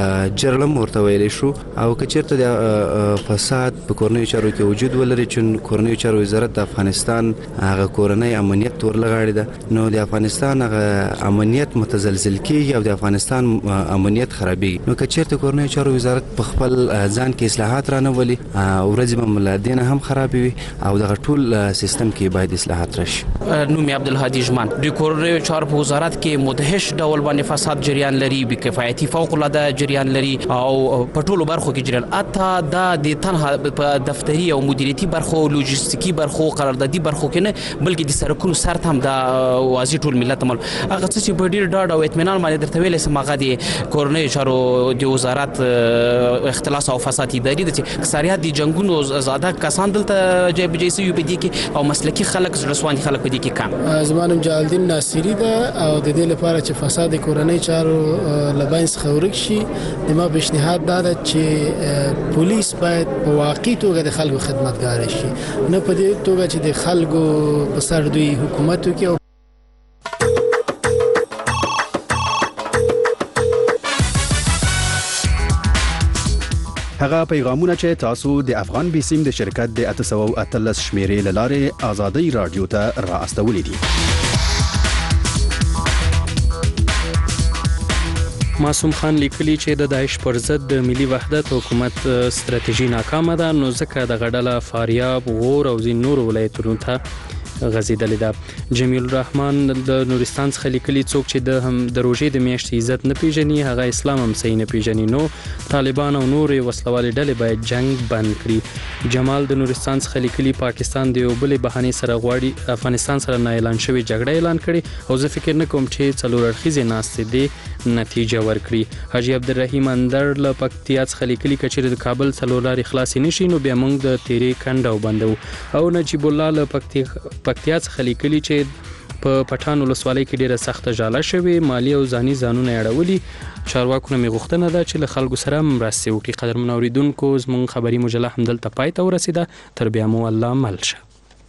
جرړم ورته ویلی شو او که چېرته د فساد په کورنیو چارو کې وجود ولري چې کورنیو چارو وزارت د افغانستان هغه کورنۍ امنیت ورلغاړي ده نو د افغانستان هغه امنیت متزلزل کېږي او د افغانستان امنیت خرابېږي. نو که چېرته کورنیو چارو وزارت په خپل ځان کې اصلاحات رانولي ورځې به مو له دې نه هم خرابې وي او دغه ټول سیستم کې باید اصلاحات راشي. نوم مې عبدالهادي ژمان. د کورنیو چارو په وزارت کې مدهش ډول باندې فساد جریان لري بې کفایتي فوق العاده جریان لري او په ټولو برخو کې جریان اته دا د تنها په دفتري او مدیریتي برخو لوجستیکي برخو قراردادي برخو کې نه بلکې د سرکونو سرت هم دا واضح ټول ملت مل هغه څه چې په ډیر ډاډ او اطمینان باندې درته ویلې سم هغه د کورنیو چارو د وزارت اختلاس او فساد اداري د اکثریت د جنگونو زاده کسان دلته جای بجای سي په دې کې او مسلکي خلک رسوان خلک په دې کې کم. زمانم جلالدین ناصری ده او د دې لپاره چې فساد کورنۍ چارو لباین څخه ورک شي د ما پیشنهاد دا ده چې پولیس باید په واقعي توګه د خلکو خدمتګار شي نه په دې توګه چې د خلکو په سر دوی حکومت وکړي. هغه پیغامونه چې تاسو د افغان بیسیم د شرکت د 813 شمیرې له لارې ازادي رادیو ته را استولې دي. معصوم خان لیکلی چې د داعش پر ضد د ملي وحدت حکومت ستراتیژي ناکامه ده نو ځکه د غډله فاریاب غور او ځین نور ولایتونو ته غزیدلې ده. جمیل الرحمن د نورستان څخه لیکلي څوک چې د روژې د میاشتې عزت نه پیژني هغه اسلام هم صحیح نه پیژني، نو طالبان او نور وسلوالې ډلې باید جنگ بند کړي. جمال د نورستان څخه لیکلي پاکستان د یو بلې بهانې سره غواړي افغانستان سره نه اعلان شوی جګړه اعلان کړي او زه فکر نه کوم چې څلور اړخیزې ناستې دې نتیجه ورکړي. حاجی عبدالرحیم اندر له پکتیا څخه لیکلي که چیرې د کابل څلور لارې خلاصې نشي نو بیا موږ د تیرې کنډه وبندو. او نجیب الله له پکتیا څخه لیکلي چې په پټان ولسوالۍ کې ډیره سخته ژاله شوې، مالی او ځاني ځانونه اړولي. چارواکو نه مې غوښتنه ده چې له خلکو سره مرستې وکړي. قدرمن اوریدونکو زموږ خبري مجله همدلته پای ته ورسېده. تر بیا مو الله مل شه.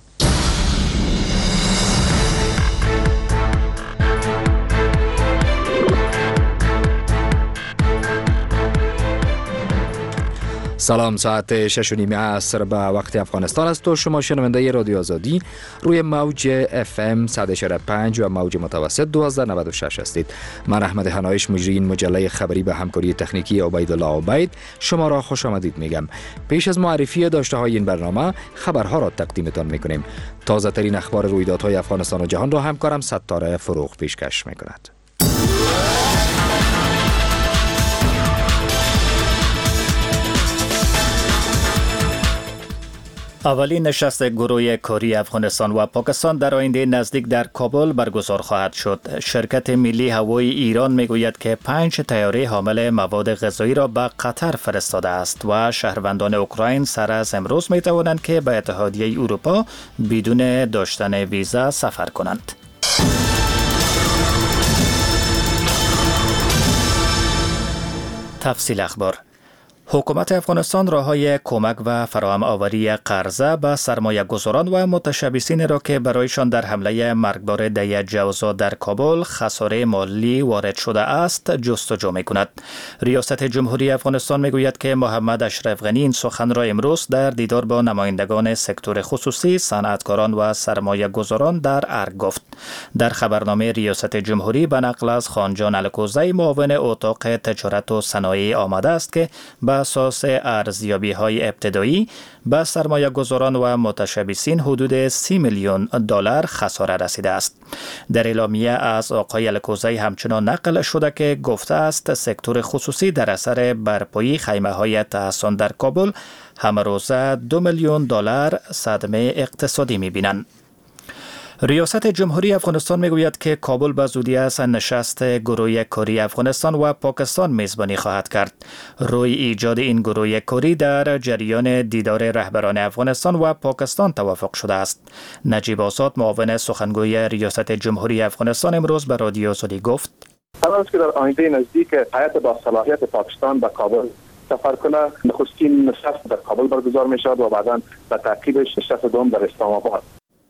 سلام، ساعت 6:30 عصر به وقت افغانستان است و شما شنونده رادیو آزادی روی موج FM 100.5 و موج متوسط 1296 هستید. من احمد حنایش مجری این مجله خبری به همکاری تکنیکی عبیدالله عبید شما را خوش آمدید میگم. پیش از معرفی داشته های این برنامه خبرها را تقدیمتان میکنیم. تازه ترین اخبار رویدادهای افغانستان و جهان را همکارم ستاره فروغ پیشکش میکند. اولین نشست گروه کاری افغانستان و پاکستان در آینده نزدیک در کابل برگزار خواهد شد. شرکت ملی هوایی ایران میگوید که 5 طیاره حامل مواد غذایی را به قطر فرستاده است و شهروندان اوکراین سر از امروز می توانند که به اتحادیه اروپا بدون داشتن ویزا سفر کنند. تفصیل اخبار. حکومت افغانستان راههای کمک و فراهم آوری قرضه به سرمایه گذاران و متشبثین را که برایشان در حمله مرگبار دی جوزا در کابل خساره مالی وارد شده است جستجو می کند. ریاست جمهوری افغانستان می گوید که محمد اشرف غنی این سخن را امروز در دیدار با نمایندگان سکتور خصوصی، صنعتکاران و سرمایه گذاران در ارگ گفت. در خبرنامه ریاست جمهوری به نقل از خانجان الکوزی معاون اتاق تجارت و صنایع آمده است که به اساس ارزیابی‌های ابتدایی به سرمایه گذاران و متشبثین حدود 30 میلیون دلار خساره رسیده است. در اعلامیه از آقای الکوزی همچنان نقل شده که گفته است سکتور خصوصی در اثر برپایی خیمه‌های تحصن در کابل همروزه 2 میلیون دلار صدمه اقتصادی می‌بینند. ریاست جمهوری افغانستان میگوید که کابل به زودی از نشست گروه کاری افغانستان و پاکستان میزبانی خواهد کرد. روی ایجاد این گروه کاری در جریان دیدار رهبران افغانستان و پاکستان توافق شده است. نجیب آزاد معاون سخنگوی ریاست جمهوری افغانستان امروز به رادیو آزادی گفت: قرار است که در آینده نزدیک هیئت با صلاحیت پاکستان به کابل سفر کنه. نخستین نشست در کابل برگزار می شود و بعداً به تعقیبش نشست دوم در اسلام آباد.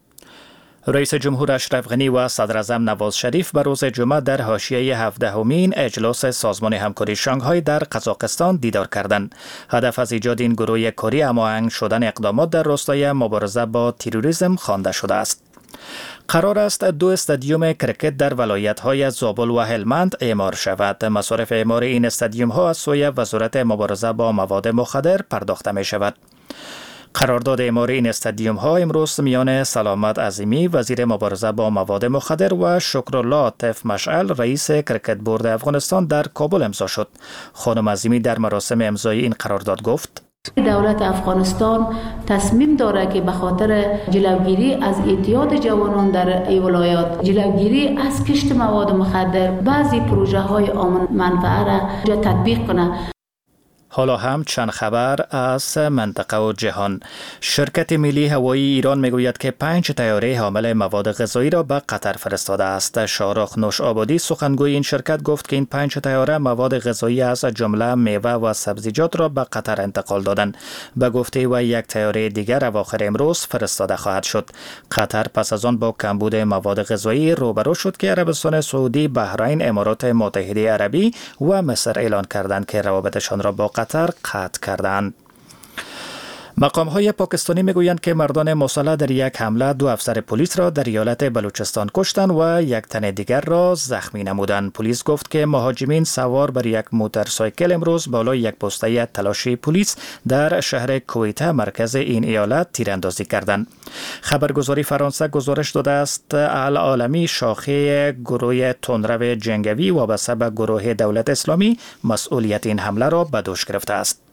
رئیس جمهور اشرف غنی و صدر اعظم نواز شریف به روز جمعه در حاشیه 17مین اجلاس سازمان همکاری شانگهای در قزاقستان دیدار کردند. هدف از ایجاد این گروه کاری هماهنگ شدن اقدامات در راستای مبارزه با تروریسم خوانده شده است. قرار است 2 استادیوم کرکت در ولایت‌های زابل و هلمند اعمار شود. مصارف اعمار این استادیوم‌ها از سوی وزارت مبارزه با مواد مخدر پرداخته می شود. قرارداد اعمار این استادیوم ها امروز میان سلامت عظیمی وزیر مبارزه با مواد مخدر و شکرالله عاطف مشعل رئیس کرکت بورد افغانستان در کابل امضا شد. خانم عظیمی در مراسم امضای این قرارداد گفت: دولت افغانستان تصمیم دارد که به خاطر جلوگیری از اعتیاد جوانان در ای ولایات، جلوگیری از کشت مواد مخدر، بعضی پروژه های عام منفعه را تطبیق کند. حالا هم چند خبر از منطقه و جهان. شرکت ملی هوایی ایران میگوید که 5 طیاره حامل مواد غذایی را به قطر فرستاده است. شاهرخ نوش‌آبادی سخنگوی این شرکت گفت که این 5 طیاره مواد غذایی از جمله میوه و سبزیجات را به قطر انتقال دادند. به گفته و یک طیاره دیگر اواخر امروز فرستاده خواهد شد. قطر پس از آن با کمبود مواد غذایی روبرو شد که عربستان سعودی، بحرین، امارات متحده عربی و مصر اعلان کردند که روابطشان را با قطر قطع کردند. مقام‌های پاکستانی میگویند که مردان مسلح در یک حمله 2 افسر پلیس را در ایالت بلوچستان کشتند و یک تن دیگر را زخمی نمودند. پلیس گفت که مهاجمین سوار بر یک موتورسایکل امروز بالای یک پسته تلاشی پلیس در شهر کویته مرکز این ایالت تیراندازی کردند. خبرگزاری فرانسه گزارش داده است العالمی شاخه گروه تندرو جنگی وابسته به گروه دولت اسلامی مسئولیت این حمله را به دوش گرفته است.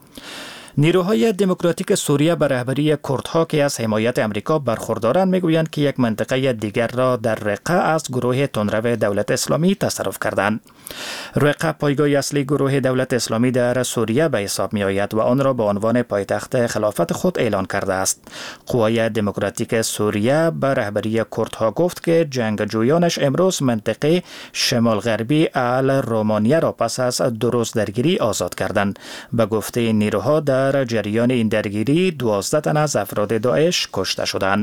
نیروهای دموکراتیک سوریه به رهبری کردها که از حمایت امریکا برخوردارند میگویند که یک منطقه دیگر را در رقه از گروه تندرو دولت اسلامی تصرف کردند. رقه پایگاه اصلی گروه دولت اسلامی در سوریه به حساب می آید و آن را به عنوان پایتخت خلافت خود اعلان کرده است. قوای دموکراتیک سوریه به رهبری کردها گفت که جنگجویانش امروز منطقه شمال غربی الرومانیه را پس از 2 روز درگیری آزاد کردند. به گفته نیروها در جریان این درگیری 12 تن از افراد داعش کشته شدند.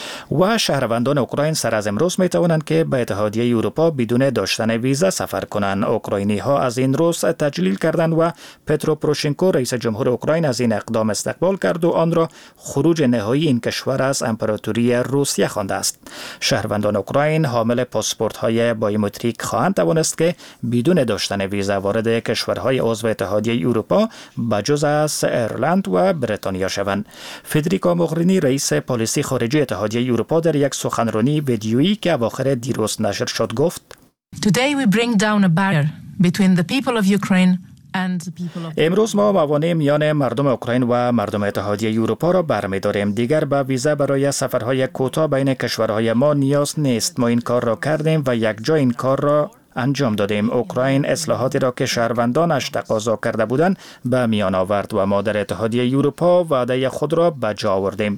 و شهروندان اوکراین سر از امروز می توانند که به اتحادیه اروپا بدون داشتن ویزا سفر کنند. اوکراینی ها از این روز تجلیل کردند و پترو پروشنکو رئیس جمهور اوکراین از این اقدام استقبال کرد و آن را خروج نهایی این کشور از امپراتوری روسیه خوانده است. شهروندان اوکراین حامل پاسپورت های بایومتریک خواهند توانست که بدون داشتن ویزا وارد کشورهای عضو اتحادیه اروپا بجز از ایرلند و بریتانیا شوند. فدریکا موغرینی رئیس پالیسی خارجی اتحادیه اروپا در یک سخنرانی ویدیویی که اواخر دیروز نشر شد گفت: Today we bring down a barrier between the people of Ukraine and the people of امروز ما موانع میان مردم اوکراین و مردم اتحادیه اروپا را برمی‌داریم. دیگر به ویزا برای سفرهای کوتاه بین کشورهای ما نیاز نیست. ما این کار را کردیم و یک جا این کار را انجام دادیم. اوکراین اصلاحاتی را که شهروندانش تقاضا کرده بودند به میان آورد و ما در اتحادیه اروپا وعده خود را به جا آوردیم.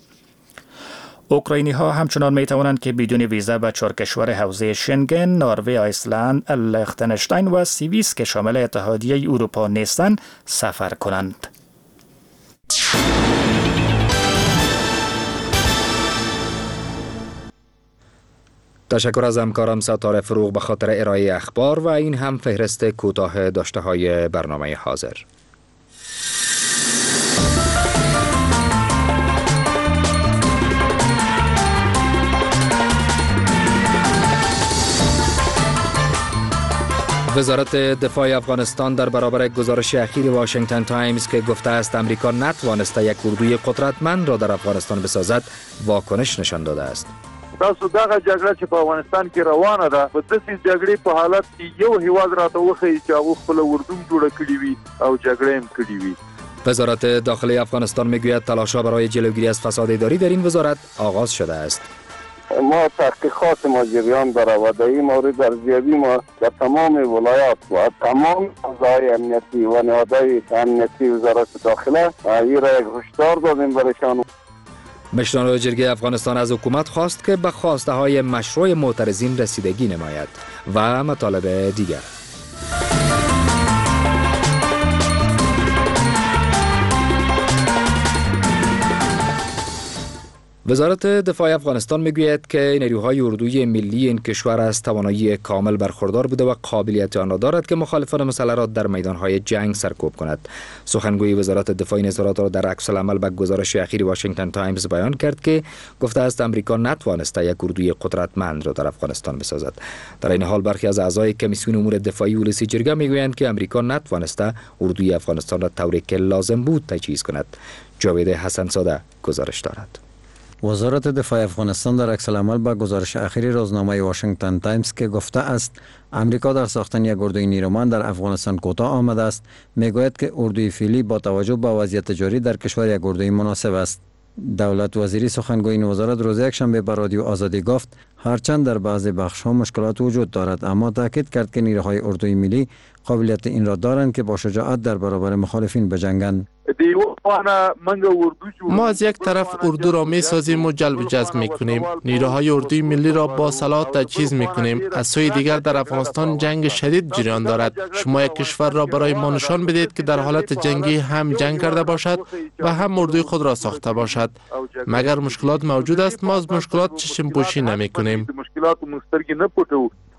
اوکراینی ها همچنان می توانند که بدون ویزا به 4 کشور حوزه شنگن، نروژ، آیسلند، لیختنشتاین و سوئیس که شامل اتحادیه اروپا نیستند سفر کنند. تشکر از همکارم ستاره فروغ به خاطر ارائه اخبار و این هم فهرست کوتاه داشته های برنامه حاضر. وزارت دفاع افغانستان در برابر گزارش اخیر واشنگتن تایمز که گفته است امریکا نتوانسته یک اردوی قدرتمند را در افغانستان بسازد واکنش نشان داده است. تاسو دغه جګړه چې په افغانستان کې روانه ده په داسې جګړې په حالت کې یو هیواد راته وښیي چې هغه خپل اردو جوړه کړې وي او جګړه هم کړې وي. وزارت داخلی افغانستان میگوید تلاش‌ها برای جلوگیری از فساد اداری در این وزارت آغاز شده است. ما تحقیقات ما جریان داره و در این مورد ارزیابی ما در تمام ولایات و تمام فضای امنیتی و نهادهای امنیتی وزارت داخله این را یک هشدار دادیم برایشان. مشران جرگه افغانستان از حکومت خواست که به خواسته های مشروع معترضین رسیدگی نماید و مطالب دیگر. وزارت دفاع افغانستان میگوید که نیروهای اردوی ملی این کشور از توانایی کامل برخوردار بوده و قابلیت آن را دارد که مخالفان مسلح را در میدانهای جنگ سرکوب کند. سخنگوی وزارت دفاع این اظهارات را در عکس العمل به گزارش اخیر واشنگتن تایمز بیان کرد که گفته است امریکا نتوانسته یک اردوی قدرتمند را در افغانستان بسازد. در این حال برخی از اعضای کمیسیون امور دفاعی ولسی جرگه میگویند که امریکا نتوانسته اردوی افغانستان را طوری که لازم بود تجهیز کند. جاوید حسن زاده گزارش دارد. وزارت دفاع افغانستان در عکس العمل به گزارش اخیر روزنامه واشنگتن تایمز که گفته است امریکا در ساختن یک اردوی نیرومند در افغانستان کوتاه آمده است، میگوید که اردوی فعلی با توجه به وضعیت جاری در کشور یک اردوی مناسب است. دولت وزیری سخنگوی این وزارت روز یکشنبه به رادیو آزادی گفت هرچند در بعضی بخش‌ها مشکلات وجود دارد، اما تاکید کرد که نیروهای اردوی ملی قابلیت این را دارند که با شجاعت در برابر مخالفین بجنگند. ما از یک طرف اردو را می سازیم و جلب و جذب می کنیم. نیروهای اردوی ملی را با صلاح تجهیز می کنیم. از سوی دیگر در افغانستان جنگ شدید جریان دارد. شما یک کشور را برای ما نشان بدید که در حالت جنگی هم جنگ کرده باشد و هم اردوی خود را ساخته باشد. مگر مشکلات موجود است، ما از مشکلات چشم پوشی نمی کنیم.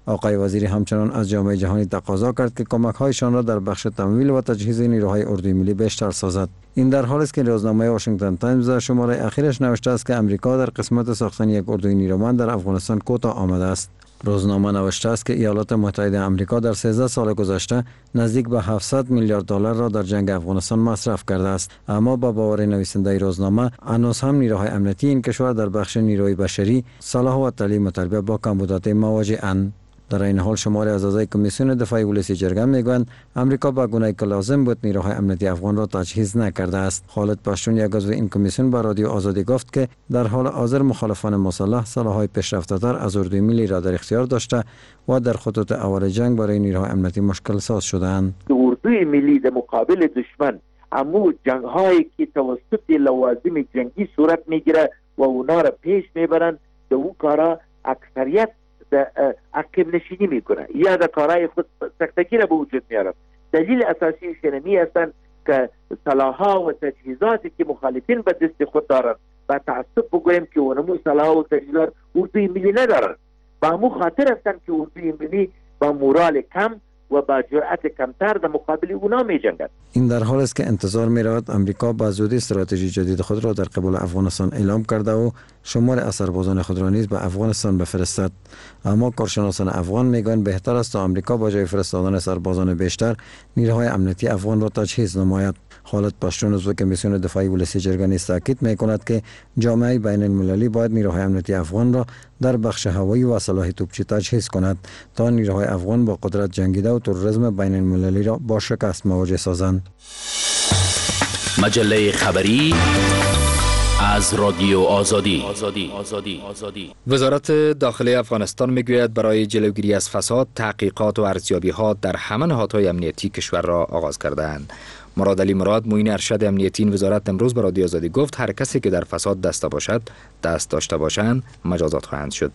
آقای وزیری همچنان از جامعه جهانی تقاضا کرد که کمک‌هایشان را در بخش تمویل و تجهیز نیروهای اردوی ملی بیشتر سازد. این در حالی است که روزنامه واشنگتن تایمز در شماره اخیرش نوشته است که امریکا در قسمت ساختن یک اردوی نیرومند در افغانستان کوتاه آمده است. روزنامه نوشته است که ایالات متحده آمریکا در 13 سال گذشته نزدیک به 700 میلیارد دلار را در جنگ افغانستان مصرف کرده است، اما با باور نویسنده روزنامه هنوز هم نیروهای امنیتی این کشور در بخش نیروی بشری، صلاح و تعلیم و تربیت با کمبودات مواجه‌اند. در این حال شماری از اعضای کمیسیون دفاعی ولسی جرگه میگویند امریکا به گونه‌ای که لازم بود نیروهای امنیتی افغان را تجهیز نکرده است. خالد پشتون یک عضو این کمیسیون به رادیو آزادی گفت که در حال حاضر مخالفان مسلح سلاح‌های پیشرفته‌تر از اردوی ملی را در اختیار داشته و در خطوط اول جنگ برای نیروهای امنیتی مشکل ساز شده‌اند. اردوی ملی در مقابل دشمن امو جنگ‌هایی که توسط لوازم جنگی صورت میگیره و اونا را پیش میبرند، در اون کارا اکثریت عقب نشینی میکنه یا در کارهای خود سکتگی را به وجود میارن. دلیل اساسی شنمی هستند که سلاح‌ها و تجهیزاتی که مخالفین به دست خود دارند و تعصب بگویم که اونمو سلاح و تجهیزات اردوی ملی ندارن، با همون خاطر هستند که اردوی ملی با مورال کم و با جرأت کمتر در مقابل اونا می جنگد. این در حال است که انتظار می رود امریکا با زودی استراتژی جدید خود را در قبال افغانستان اعلام کرده و شمار اثربازان خود را نیز به افغانستان بفرستد. اما کارشناسان افغان میگویند بهتر است تا امریکا با جای فرستادن سربازان بیشتر نیروهای امنیتی افغان را تجهیز نماید. خالد پشتون عضو کمیسیون دفاعی ولسی جرگه نیز تاکید میکند که جامعه بین المللی باید نیروهای امنیتی افغان را در بخش هوایی و سلاح توپچی تجهیز کند تا نیروهای افغان با قدرت جنگیده و تروریسم بین المللی را با شکست مواجه سازند. مجله خبری از رادیو آزادی. وزارت داخلی افغانستان میگوید برای جلوگیری از فساد تحقیقات و ارزیابی‌ها در همه نهادهای امنیتی کشور را آغاز کرده‌اند. مراد علی مراد معین ارشد امنیتی این وزارت امروز به رادیو آزادی گفت هر کسی که در فساد دست داشته باشند مجازات خواهند شد.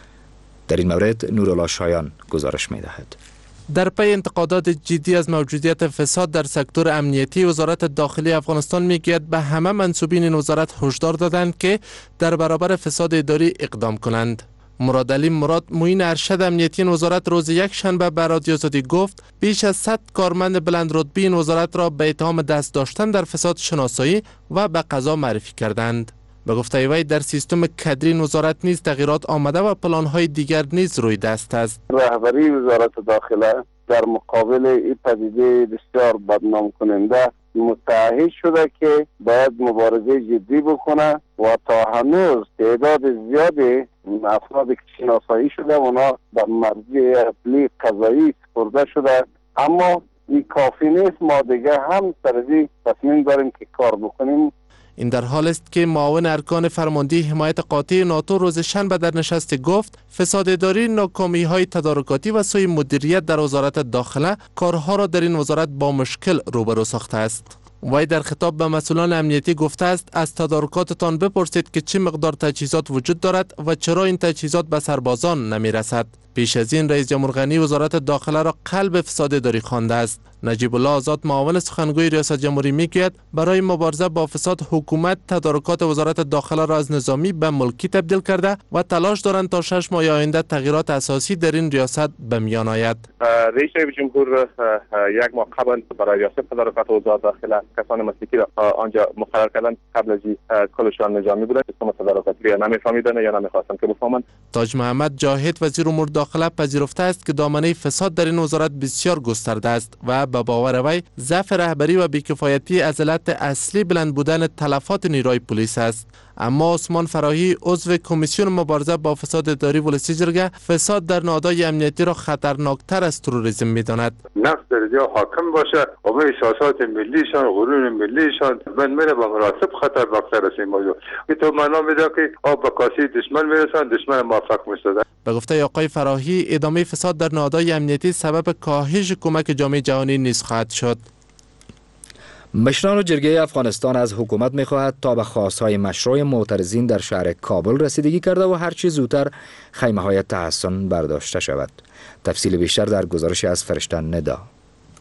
در این مورد نورالله شایان گزارش می‌دهد. در پی انتقادات جدی از موجودیت فساد در سکتور امنیتی، وزارت داخلی افغانستان میگوید به همه منصوبین این وزارت هشدار دادند که در برابر فساد اداری اقدام کنند. مراد علی مراد معین ارشد امنیتی این وزارت روز یک شنبه به رادیو آزادی گفت بیش از 100 کارمند بلند رتبه این وزارت را به اتهام دست داشتن در فساد شناسایی و به قضا معرفی کردند. به گفته وی در سیستم کادری وزارت نیز تغییرات آمده و پلان‌های دیگر نیز روی دست است. رهبری وزارت داخله در مقابل این پدیده بسیار بدنام کننده متعهد شده که باید مبارزه جدی بکنه و تا هنوز تعداد زیادی افراد که شناسایی شده اونا در مرجع اصلی قضایی سپرده شده، اما این کافی نیست. ما دیگه هم سرزی تصمیم داریم که کار بکنیم. این در حال است که معاون ارکان فرماندهی حمایت قاطع ناتو روز شنبه در نشست گفت فساد اداری، ناکامی‌های تدارکاتی و سوء مدیریت در وزارت داخله کارها را در این وزارت با مشکل روبرو ساخته است. وی در خطاب به مسئولان امنیتی گفته است از تدارکاتتان بپرسید که چه مقدار تجهیزات وجود دارد و چرا این تجهیزات به سربازان نمی رسد. پیش از این رئیس جمهور غنی وزارت داخله را قلب فساد اداری خوانده است. نجیب الله آزاد معاون سخنگوی ریاست جمهوری میگوید برای مبارزه با فساد حکومت تدارکات وزارت داخله را از نظامی به ملکی تبدیل کرده و تلاش دارند تا 6 ماه آینده تغییرات اساسی در این ریاست به میان آید. رئیس جمهور یک ماه قبل برای ریاست تدارکات وزارت داخله کسان مسلکی را آنجا مقرر کردند. قبل از کلشان نظامی بودند، سیستم تدارکاتی را نمیفهمیدند یا نمیخواستند که بفهمند. تاج محمد جاهد وزیر امور داخله پذیرفته است که دامنه فساد در این وزارت بسیار گسترده است و به باور وی ضعف رهبری و بیکفایتی از علت اصلی بلند بودن تلفات نیروی پلیس است. اما عثمان فراهی عضو کمیسیون مبارزه با فساد اداری ولسی جرگه فساد در نهادهای امنیتی را خطرناکتر از تروریسم می‌داند. نقص در جا حاکم باشه و به احساسات ملیشان، غرور ملیشان من میره به مراتب خطرناکتر از این موضوع. تو معنا میده که آب به کاسه دشمن میرسن، دشمن موفق میشدن. به گفته آقای فراهی ادامه فساد در نهادهای امنیتی سبب کاهش کمک جامعه جهانی نیز خواهد شد. مشران جرگه افغانستان از حکومت می‌خواهد تا به خواست‌های مشروع معترضین در شهر کابل رسیدگی کرده و هرچی زودتر خیمه‌های تحصن برداشته شود. تفصیل بیشتر در گزارشی از فرشته ندا.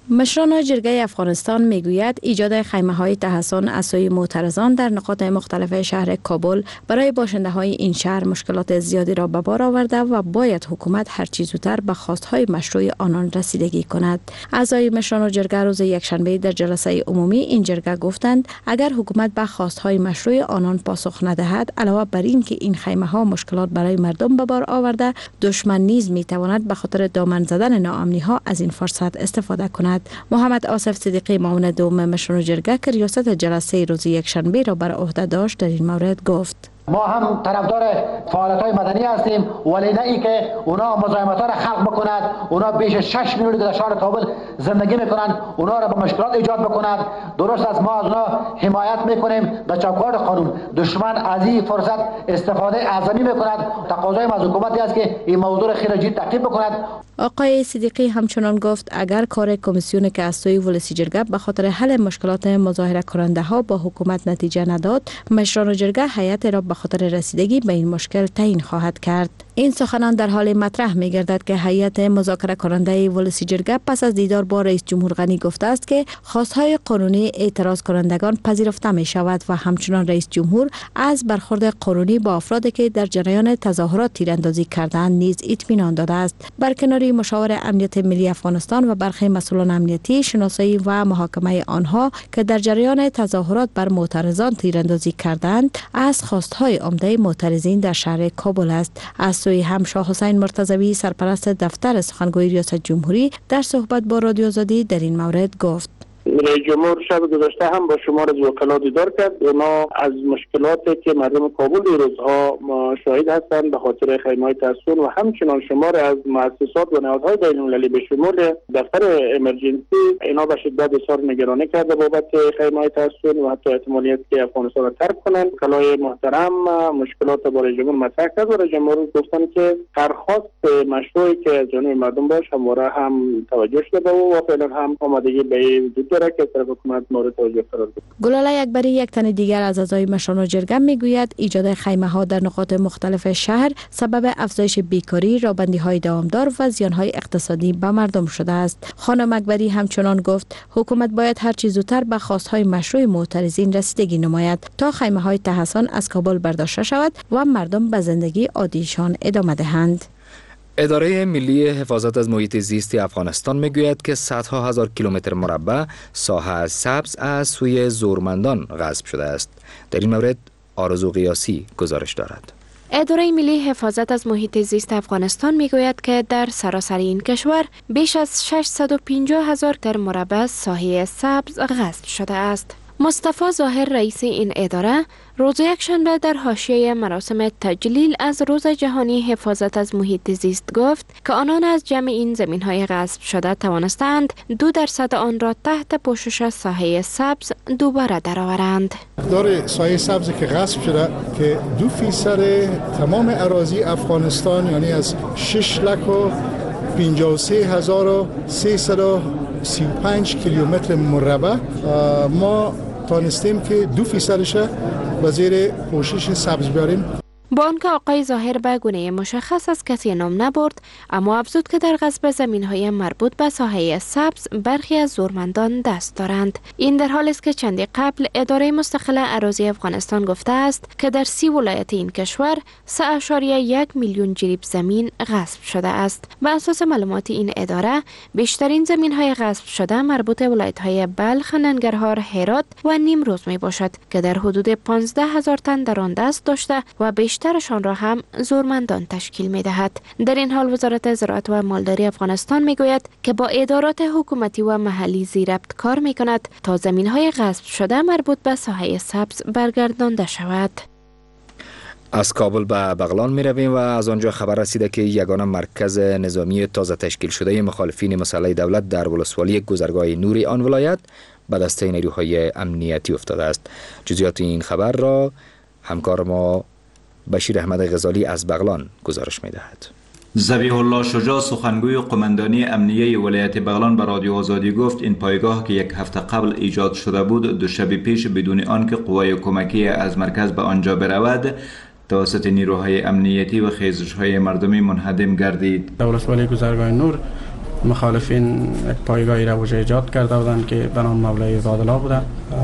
مشران جرگه افغانستان میگوید ایجاد خیمه‌های تحصن از سوی معترضان در نقاط مختلف شهر کابل برای باشنده‌های این شهر مشکلات زیادی را به بار آورده و باید حکومت هر چه زودتر به خواست‌های مشروع آنان رسیدگی کند. اعضای مشران جرگه روز یکشنبه در جلسه عمومی این جرگه گفتند اگر حکومت به خواست‌های مشروع آنان پاسخ ندهد، علاوه بر این که این خیمه‌ها مشکلات برای مردم به بار آورده، دشمن نیز می‌تواند به خاطر دامن زدن ناامنی‌ها از این فرصت استفاده کند. محمد آصف صدیقی معاون دوم مشران جرگه که ریاست جلسه روز یکشنبه را بر عهده داشت در این مورد گفت: ما هم طرفدار فعالیت‌های مدنی هستیم، ولی نه ای که اونا مزاحمت‌ها را خلق بکند، اونا بیش 6 میلیون در شهر کابل زندگی میکنند، اونا را به مشکلات ایجاد بکند. درست است، ما از اونا حمایت میکنیم در چوکاٹ قانون. دشمن از این فرصت استفاده اعظمی میکند. تقاضای از حکومتی است که این موضوع را خیلی جدی تعقیب بکند. آقای صدیقی همچنان گفت اگر کار کمیسیون که از سوی ولسی جرگه به خاطر حل مشکلات مظاهره کننده ها با حکومت نتیجه نداد، مشران جرگه هیئت را به خاطر رسیدگی به این مشکل تعیین خواهد کرد. این سخنان در حال مطرح می گردد که هیئت مذاکره کننده ولسی جرگه پس از دیدار با رئیس جمهور غنی گفته است که خواستهای قانونی اعتراض کنندگان پذیرفته می شود و همچنان رئیس جمهور از برخورد قانونی با افرادی که در جریان تظاهرات تیراندازی کردند نیز اطمینان داده است. برکناری مشاور امنیت ملی افغانستان و برخی مسئولان امنیتی شناسایی و محاکمه آنها که در جریان تظاهرات بر معترضان تیراندازی کردند از خواستهای عمده معترضین در شهر کابل است. از سوی هم شاه حسین مرتضوی سرپرست دفتر سخنگوی ریاست جمهوری در صحبت با رادیو آزادی در این مورد گفت: رئیس جمهور شب گذشته هم با شمار از وکلا دیدار کرد. اونا از مشکلاتی که مردم کابل این روزها شاهد هستند به خاطر خیمه‌های تحصن و همچنان شمار از مؤسسات و نهادهای بین‌المللی به شمول دفتر امرجنسی اینا به شدت اظهار نگرانی کرده بابت خیمه‌های تحصن و حتی احتمالیت که افغانستان را ترک کنند. وکلای محترم مشکلات با رئیس جمهور مطرح کرد و رئیس جمهور گفتن که درخواست مشروعی که از جانب مردم باشه همواره هم توجه شده و فعلا هم آمادگی به گلالای اکبری یک تن دیگر از اعضای مشران جرگه میگوید ایجاد خیمه‌ها در نقاط مختلف شهر سبب افزایش بیکاری، رابندی‌های دوامدار و زیان‌های اقتصادی به مردم شده است. خانم اکبری همچنان گفت حکومت باید هر چه زودتر به خواست‌های مشروع معترضین رسیدگی نماید تا خیمه‌های تحصن از کابل برداشته شود و مردم به زندگی عادیشان ادامه دهند. اداره ملی حفاظت از محیط زیست افغانستان میگوید که صدها هزار کیلومتر مربع ساحه سبز از سوی زورمندان غصب شده است. در این مورد آرزو قیاسی گزارش دارد. اداره ملی حفاظت از محیط زیست افغانستان میگوید که در سراسر این کشور بیش از 650,000 کیلومتر مربع ساحه سبز غصب شده است. مصطفی ظاهر رئیس این اداره روز یکشنبه در حاشیه مراسم تجلیل از روز جهانی حفاظت از محیط زیست گفت که آنان از جمع این زمین‌های غصب شده توانستند 2% آن را تحت پوشش ساحه سبز دوباره درآورند. مقدار ساحه سبز که غصب شده که 2% تمام اراضی افغانستان یعنی از 6,53,335 کیلومتر مربع ما تانستیم که 2%ش به زیر پوشش سبز بیاریم. با آنکه آقای ظاهر به گونه مشخص از کسی نام نبرد، اما افزود که در غصب زمین‌های مربوط به ساحه سبز برخی از زورمندان دست دارند. این در حالی است که چندی قبل اداره مستقل اراضی افغانستان گفته است که در 30 ولایت این کشور 3.1 میلیون جریب زمین غصب شده است. بر اساس معلومات این اداره، بیشترین زمین‌های غصب شده مربوط به ولایت‌های بلخ، ننگرهار، هرات و نیمروز میباشد که در حدود 15,000 تن در آن دست داشته و بیشترشان را هم زورمندان تشکیل می دهد. در این حال وزارت زراعت و مالداری افغانستان می گوید که با ادارات حکومتی و محلی زیربط کار می کند تا زمین های غصب شده مربوط به ساحه سبز برگردانده شود. از کابل به بغلان می رویم و از آنجا خبر رسیده که یگانه مرکز نظامی تازه تشکیل شده مخالفین مسلح دولت در ولسوالی گذرگاه نوری آن ولایت به دست نیروهای امنیتی افتاده است. جزئیات این خبر را همکار ما بشیر احمد غزالی از بغلان گزارش می‌دهد. ذبیح الله شجاع سخنگوی قماندانی امنیه ولایت بغلان به رادیو آزادی گفت این پایگاه که یک هفته قبل ایجاد شده بود 2 شب پیش بدون آنکه قوای کمکی از مرکز به آنجا برود توسط نیروهای امنیتی و خیزش‌های مردمی منهدم گردید. در ولسوالی گذرگاه نور مخالفین یک پایگاهی را وجه ایجاد کرده بودند که به نام مولای عبادالله بوده.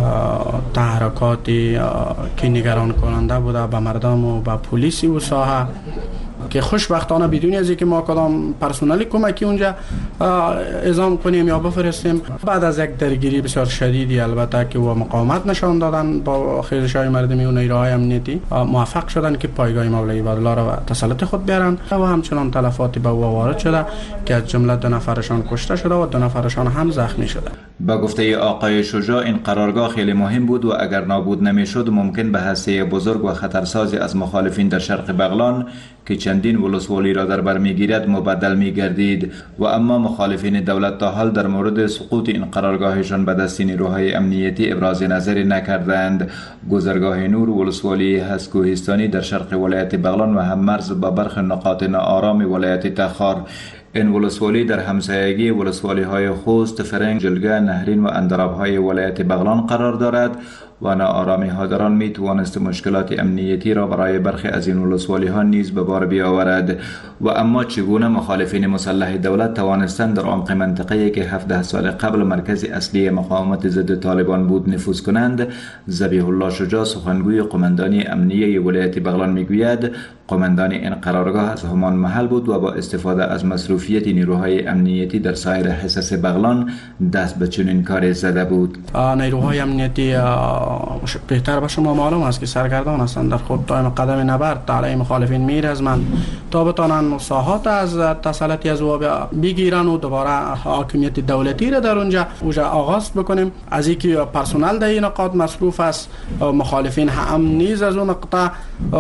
تحرکاتی که نگران کننده بوده به مردم و به پلیسی و ساحه که خوشبختانه بدون از اینکه ما کدام پرسنل کمکی اونجا اعزام کنیم یا بفرستیم، بعد از یک درگیری بسیار شدیدی البته که و مقاومت نشان دادن با خیزش‌های مردمی و نیروهای امنیتی، موفق شدن که پایگاه مولای عبادالله را به تسلط خود بیارن و همچنان تلفاتی به او وارد شده که از جمله 2 نفرشان کشته شده و 2 نفرشان هم زخمی شده. با گفته آقای شجاع این قرارگاه خیلی مهم بود و اگر نابود نمیشد ممکن به هسته بزرگ و خطرسازی از مخالفین در شرق بغلان که چندین ولسوالی را در بر میگیرد مبدل میگردید و اما مخالفین دولت تا حال در مورد سقوط این قرارگاهشان به دست نیروهای امنیتی ابراز نظری نکردند. گذرگاه نور ولسوالی هسکوهستانی در شرق ولایت بغلان و هم مرز با برخی نقاط ناآرام ولایت تخار. این ولسوالی در همسایگی ولسوالی های خوست، فرنگ، جلگه، نهرین و اندراب های ولایت بغلان قرار دارد و ناآرامی ها در آن می توانست مشکلات امنیتی را برای برخی از این ولسوالی ها نیز به بار بیاورد. و اما چگونه مخالفین مسلح دولت توانستند در عمق منطقه‌ای که 17 سال قبل مرکز اصلی مقاومت ضد طالبان بود نفوذ کنند؟ ذبیح الله شجاع سخنگوی قماندانی امنیه ولایت بغلان میگوید قماندان این قرارگاه از همان محل بود و با استفاده از مصروفیت نیروهای امنیتی در سایر حصص بغلان دست به چنین کاری زده بود. نیروهای امنیتی بهتر به شما معلوم است که سرگردان هستند، در خود دائم قدم نبرد علیه مخالفین میرزمند تا بتانند ساحات از تسلطی از او بگیرن و دوباره حاکمیت دولتی را در اونجا آغاز بکنیم. از اینکه پرسنل در این نقاط مصروف است، مخالفین هم نیز از اون نقطه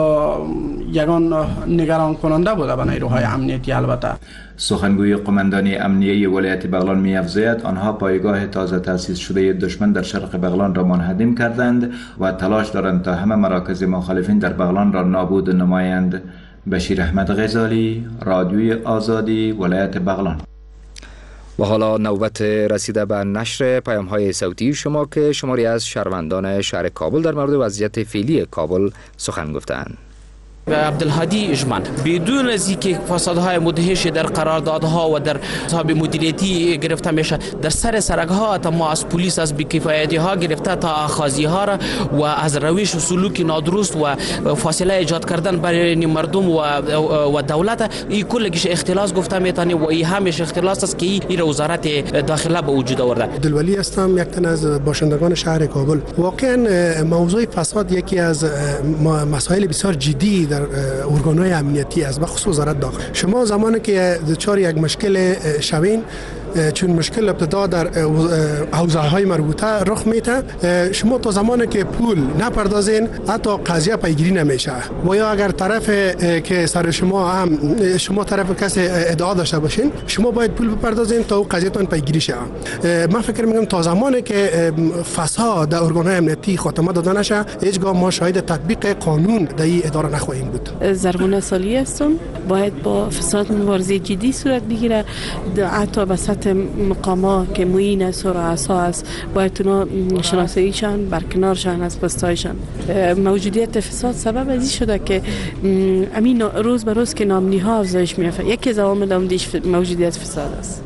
یگان نگران کننده بوده به نیروهای امنیتی. البته سخنگوی قماندانی امنیه ولایت بغلان می‌افزاید آنها پایگاه تازه تأسیس شده دشمن در شرق بغلان را منهدم کردند و تلاش دارند تا همه مراکز مخالفین در بغلان را نابود نمایند. بشیر احمد غزالی، رادیوی آزادی، ولایت بغلان. و حالا نوبت رسیده به نشر پیام‌های صوتی شما که شماری از شهروندان شهر کابل در مورد وضعیت فعلی کابل سخن گفتند. عبدالهادی اجمن بدون از اینکه فسادهای مدهش در قراردادها و در حساب مدیریتی گرفته میشه، در سرک‌ها ما از پلیس از بی‌کفایتی ها گرفته تا اخاذی ها را و از روش و سلوک نادرست و فاصله ایجاد کردن بین مردم و دولت، این کلش اختلاس گفته میتونه و این همش اختلاس است که این وزارت داخله به وجود آورده. عبدالولی هستم، یک تن از باشندگان شهر کابل. واقعا موضوع فساد یکی از مسائل بسیار جدی در ارگان‌های امنیتی است، بخصوص وزارت داخل. شما زمانی که دچار یک مشکل شوین، چون مشکل ابتدا در حوزه‌های مربوطه رخ میده، شما تا زمانی که پول نپردازین حتی قضیه پیگیری نمیشه و یا اگر طرف که سر شما هم شما طرف کسی ادعا داشته باشین، شما باید پول بپردازین تا قضیهتون پیگیری شه. من فکر میکنم تا زمانی که فساد در ارگان‌های امنیتی خاتمه داده نشه، هیچگاه ما شاهد تطبیق قانون در این اداره نخواهیم بود. زرغونه سالی هستم، باید با فساد مبارزه جدی صورت بگیره، حتی به مقامات که معین است و رؤسا است باید اونا شناساییشان برکنارشان از پستایشان. موجودیت فساد سبب ازی شده که امین روز به روز که نامنی ها افزایش می‌یافته. یکی از عوامل موجودیت فساد است.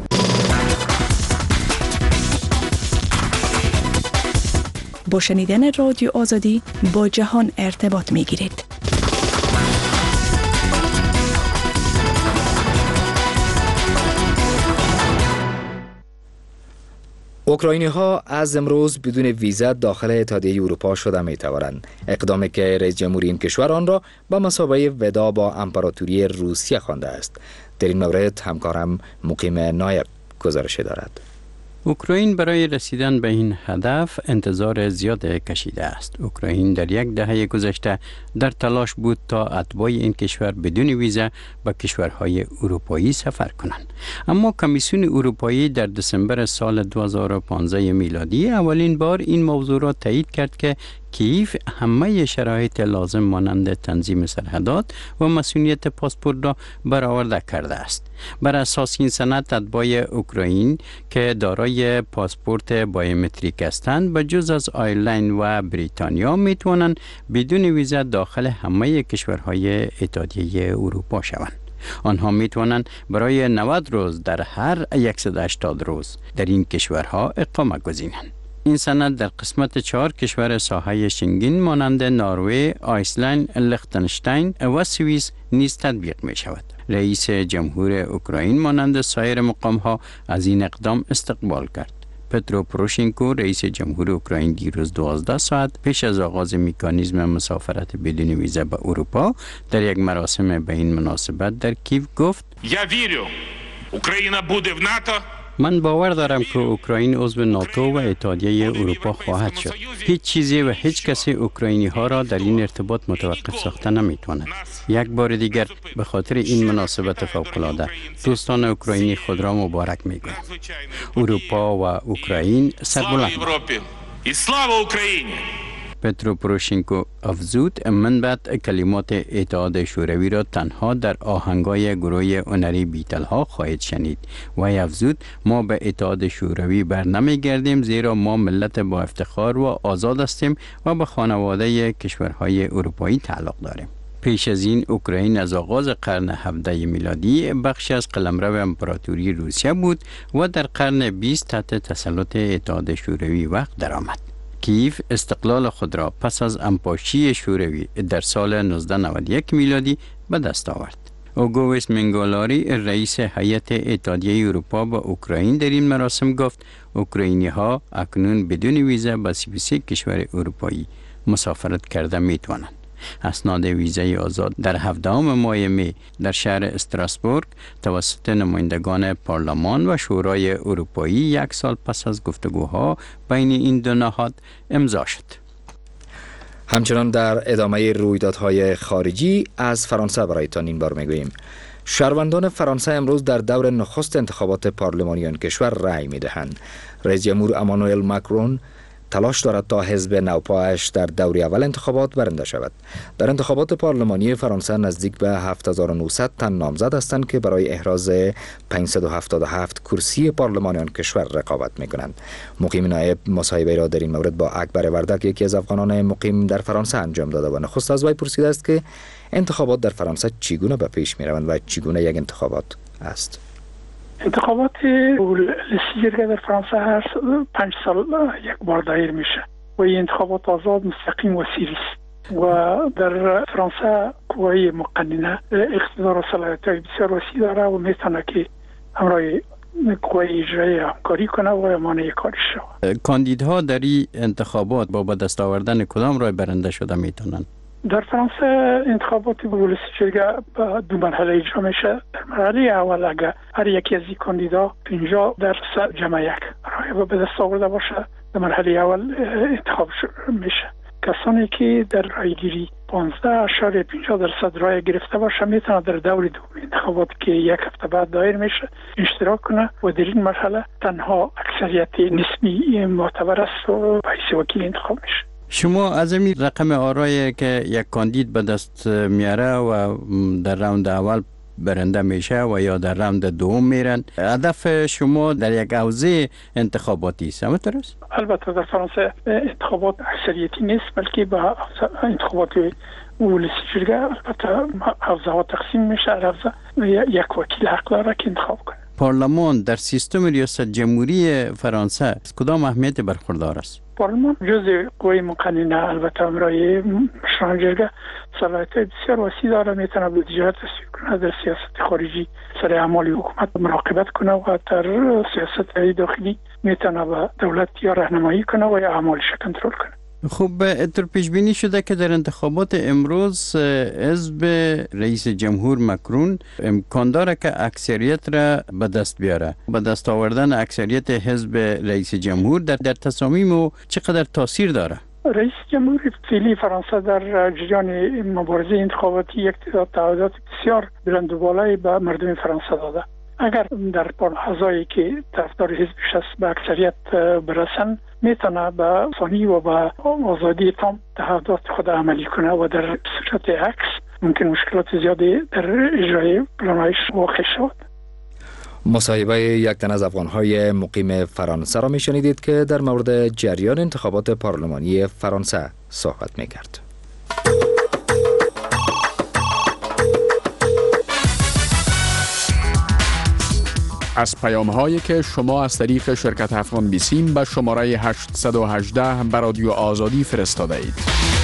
با شنیدن رادیو آزادی با جهان ارتباط می‌گیرید. اوکراینی ها از امروز بدون ویزا داخل اتحادیه اروپا شده می توانند. اقدامی که رئیس جمهوری این کشور آن را به مثابه ودا با امپراتوری روسیه خوانده است. در این مورد همکارم مقیم نایب گزارش دارد. اوکراین برای رسیدن به این هدف انتظار زیاد کشیده است. اوکراین در یک دهه گذشته در تلاش بود تا اتباع این کشور بدون ویزا به کشورهای اروپایی سفر کنند. اما کمیسیون اروپایی در دسامبر سال 2015 میلادی اولین بار این موضوع را تایید کرد که کیف همه شرایط لازم مانند تنظیم سرحدات و مسئولیت پاسپورت را برآورده کرده است. بر اساس این سند اتباع اوکراین که دارای پاسپورت بایومتریک هستند به جز از آیرلند و بریتانیا می توانند بدون ویزا داخل همه کشورهای اتحادیه اروپا شوند. آنها می توانند برای 90 روز در هر 180 روز در این کشورها اقامت گزینند. این سند در قسمت 4 کشور ساحه شنگن مانند نروژ، آیسلند، لیختنشتاین و سوئیس نیز تطبیق می شود. رئیس جمهور اوکراین مانند سایر مقام‌ها از این اقدام استقبال کرد. پترو پروشنکو رئیس جمهور اوکراین دیروز 12 ساعت پیش از آغاز مکانیزم مسافرت بدون ویزا به اروپا در یک مراسم به این مناسبت در کیف گفت: من باور دارم که اوکراین عضو ناتو و اتحادیه اروپا خواهد شد. هیچ چیزی و هیچ کسی اوکراینی ها را در این ارتباط متوقف ساخته نمیتواند. یک بار دیگر به خاطر این مناسبت فوق‌العاده دوستان اوکراینی خود را مبارک میگویم. اروپا و اوکراین سربلند. اسلاوا اوکراین. پترو پروشنکو افزود من بعد کلمات اتحاد شوروی را تنها در آهنگای گروه هنری بیتل ها خواهید شنید و افزود ما به اتحاد شوروی بر نمیگردیم زیرا ما ملت با افتخار و آزاد هستیم و به خانواده کشورهای اروپایی تعلق داریم. پیش از این اوکراین از آغاز قرن 17 میلادی بخشی از قلمرو امپراتوری روسیه بود و در قرن 20 تحت تسلط اتحاد شوروی وقت درآمد. کیف استقلال خود را پس از انباشی شوروی در سال 1991 میلادی به دست آورد. اوگوست منگولاری رئیس هیئت اتحادیه اروپا با اوکراین در این مراسم گفت اوکراینی ها اکنون بدون ویزا به 33 کشور اروپایی مسافرت کرده می توانند. اسناد ویزای آزاد در 17 ماه می در شهر استراسبورگ توسط نمایندگان پارلمان و شورای اروپایی 1 سال پس از گفتگوها بین این دو نهاد امضا شد. همچنان در ادامه رویدادهای خارجی از فرانسه برایتان این بار میگوییم. شهروندان فرانسه امروز در دور نخست انتخابات پارلمانی آن کشور رأی میدهند. رئیس جمهور امانوئل ماکرون تلاش دارد تا حزب نوپایش در دور اول انتخابات برنده شود. در انتخابات پارلمانی فرانسه نزدیک به 7900 تن نامزد هستند که برای احراز 577 کرسی پارلمانی آن کشور رقابت می‌کنند. مقیم نایب مصاحبه را در این مورد با اکبر وردک یکی از افغانان مقیم در فرانسه انجام داده و نخست از وی پرسیده است که انتخابات در فرانسه چگونه به پیش می‌روند و چگونه یک انتخابات است. انتخابات جرگه در فرانسه هر 5 سال یک بار دایر میشه و این انتخابات آزاد، مستقیم و سیری است و در فرانسه قوای مقننه اقتدار و صلاحیت‌های بسیار وسیع داره و میتونه که همراه قوای اجرایی همکاری کنه و مانع کارش شود. کاندیدها در این انتخابات با دست آوردن کدام رای برنده شده میتونن؟ در فرانسه انتخابات ولسی جرگه به 2 مرحله اجرا میشه. در مرحله اول اگر هر یکی از این کاندیدا 50% جمع 1 رای به دست آورده باشه در مرحله اول انتخاب میشه. کسانی که در رایگیری 15.50% رای گرفته باشه میتونه در دور دوم انتخابات که 1 هفته بعد دایر میشه اشتراک کنه و در این مرحله تنها اکثریت نسبی معتبر است و باعث وکیل انتخاب میشه. شما از این رقم آرایی که یک کاندید به دست میاره و در راوند اول برنده میشه و یا در راوند دوم میرن، هدف شما در یک حوزه انتخاباتی است، همینطور است؟ البته در فرانسه انتخابات اکثریتی نیست بلکه به انتخابات ولسی جرگه البته حوزه ها تقسیم میشه. حوزه یک وکیل حق داره که انتخاب کنه. پارلمان در سیستم ریاست جمهوری فرانسه کدام اهمیت برخوردار است؟ پارلمان جزء قوای مقننه البته امرای مشران جرگه صلاحیت بسیار وسیع داره، میتونه به تجارت تصویب کنه، در سیاست خارجی سر اعمال حکومت مراقبت کنه و در سیاست داخلی میتونه به دولت یا راهنمایی کنه و یا اعمالش کنترل کنه. خب اینطور پیش بینی شده که در انتخابات امروز حزب رئیس جمهور ماکرون امکان داره که اکثریت را به دست بیاره. به دست آوردن اکثریت حزب رئیس جمهور در تصامیم او چقدر تاثیر داره؟ رئیس جمهور فعلی فرانسه در جریان مبارزه انتخاباتی یک تعهدات بسیار بلند و بالایی به مردم فرانسه داده. اگر در اعضایی که طرفدار حزبش است به اکثریت برسن میتونه به آسانی و به آزادی تام تعهدات خود عملی کنه و در صورت عکس ممکن مشکلات زیادی در اجرای پلان‌هایش واقع شود. مصاحبه یک تن از افغان‌های مقیم فرانسه را میشنیدید که در مورد جریان انتخابات پارلمانی فرانسه صحبت میکرد. از پیام هایی که شما از طریق شرکت افغان بیسیم به شماره 818 به رادیو آزادی فرستاده اید.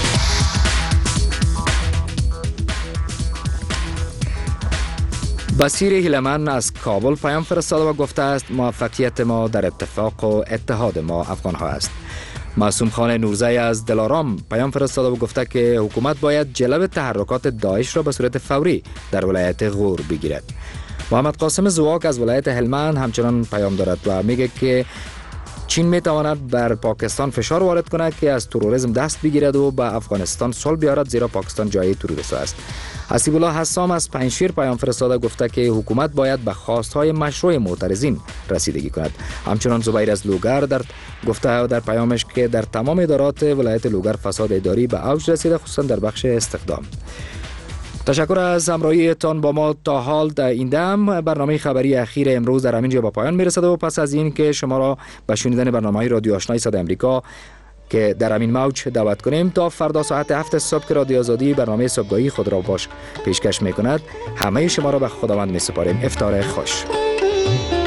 بصیر هیلمن از کابل پیام فرستاده و گفته است موفقیت ما در اتفاق و اتحاد ما افغان ها است. معصوم خان نورزی از دلارام پیام فرستاده و گفته که حکومت باید جلو تحرکات داعش را به صورت فوری در ولایت غور بگیرد. محمد قاسم زواک از ولایت هلمند همچنان پیام دارد و میگه که چین میتواند بر پاکستان فشار وارد کند که از تروریسم دست بگیرد و به افغانستان صلح بیارد، زیرا پاکستان جای تروریست است. حسیب الله حسام از پنجشیر پیام فرستاده گفته که حکومت باید به خواستهای مشروع معترضین رسیدگی کند. همچنان زبیر از لوگر گفته در پیامش که در تمام ادارات ولایت لوگر فساد اداری به اوج رسیده، خصوصا در بخش استخدام. تشکر از همراهیتان با ما تا حال. در این دم برنامه خبری اخیر امروز در همین جا با پایان میرسد و پس از این که شما را به شنیدن برنامه رادیو آشنای صدای امریکا که در همین موج دعوت کنیم، تا فردا ساعت 7 صبح که رادیو آزادی برنامه صبحگاهی خود را پیشکش میکند، همه شما را به خداوند میسپاریم. افطار خوش.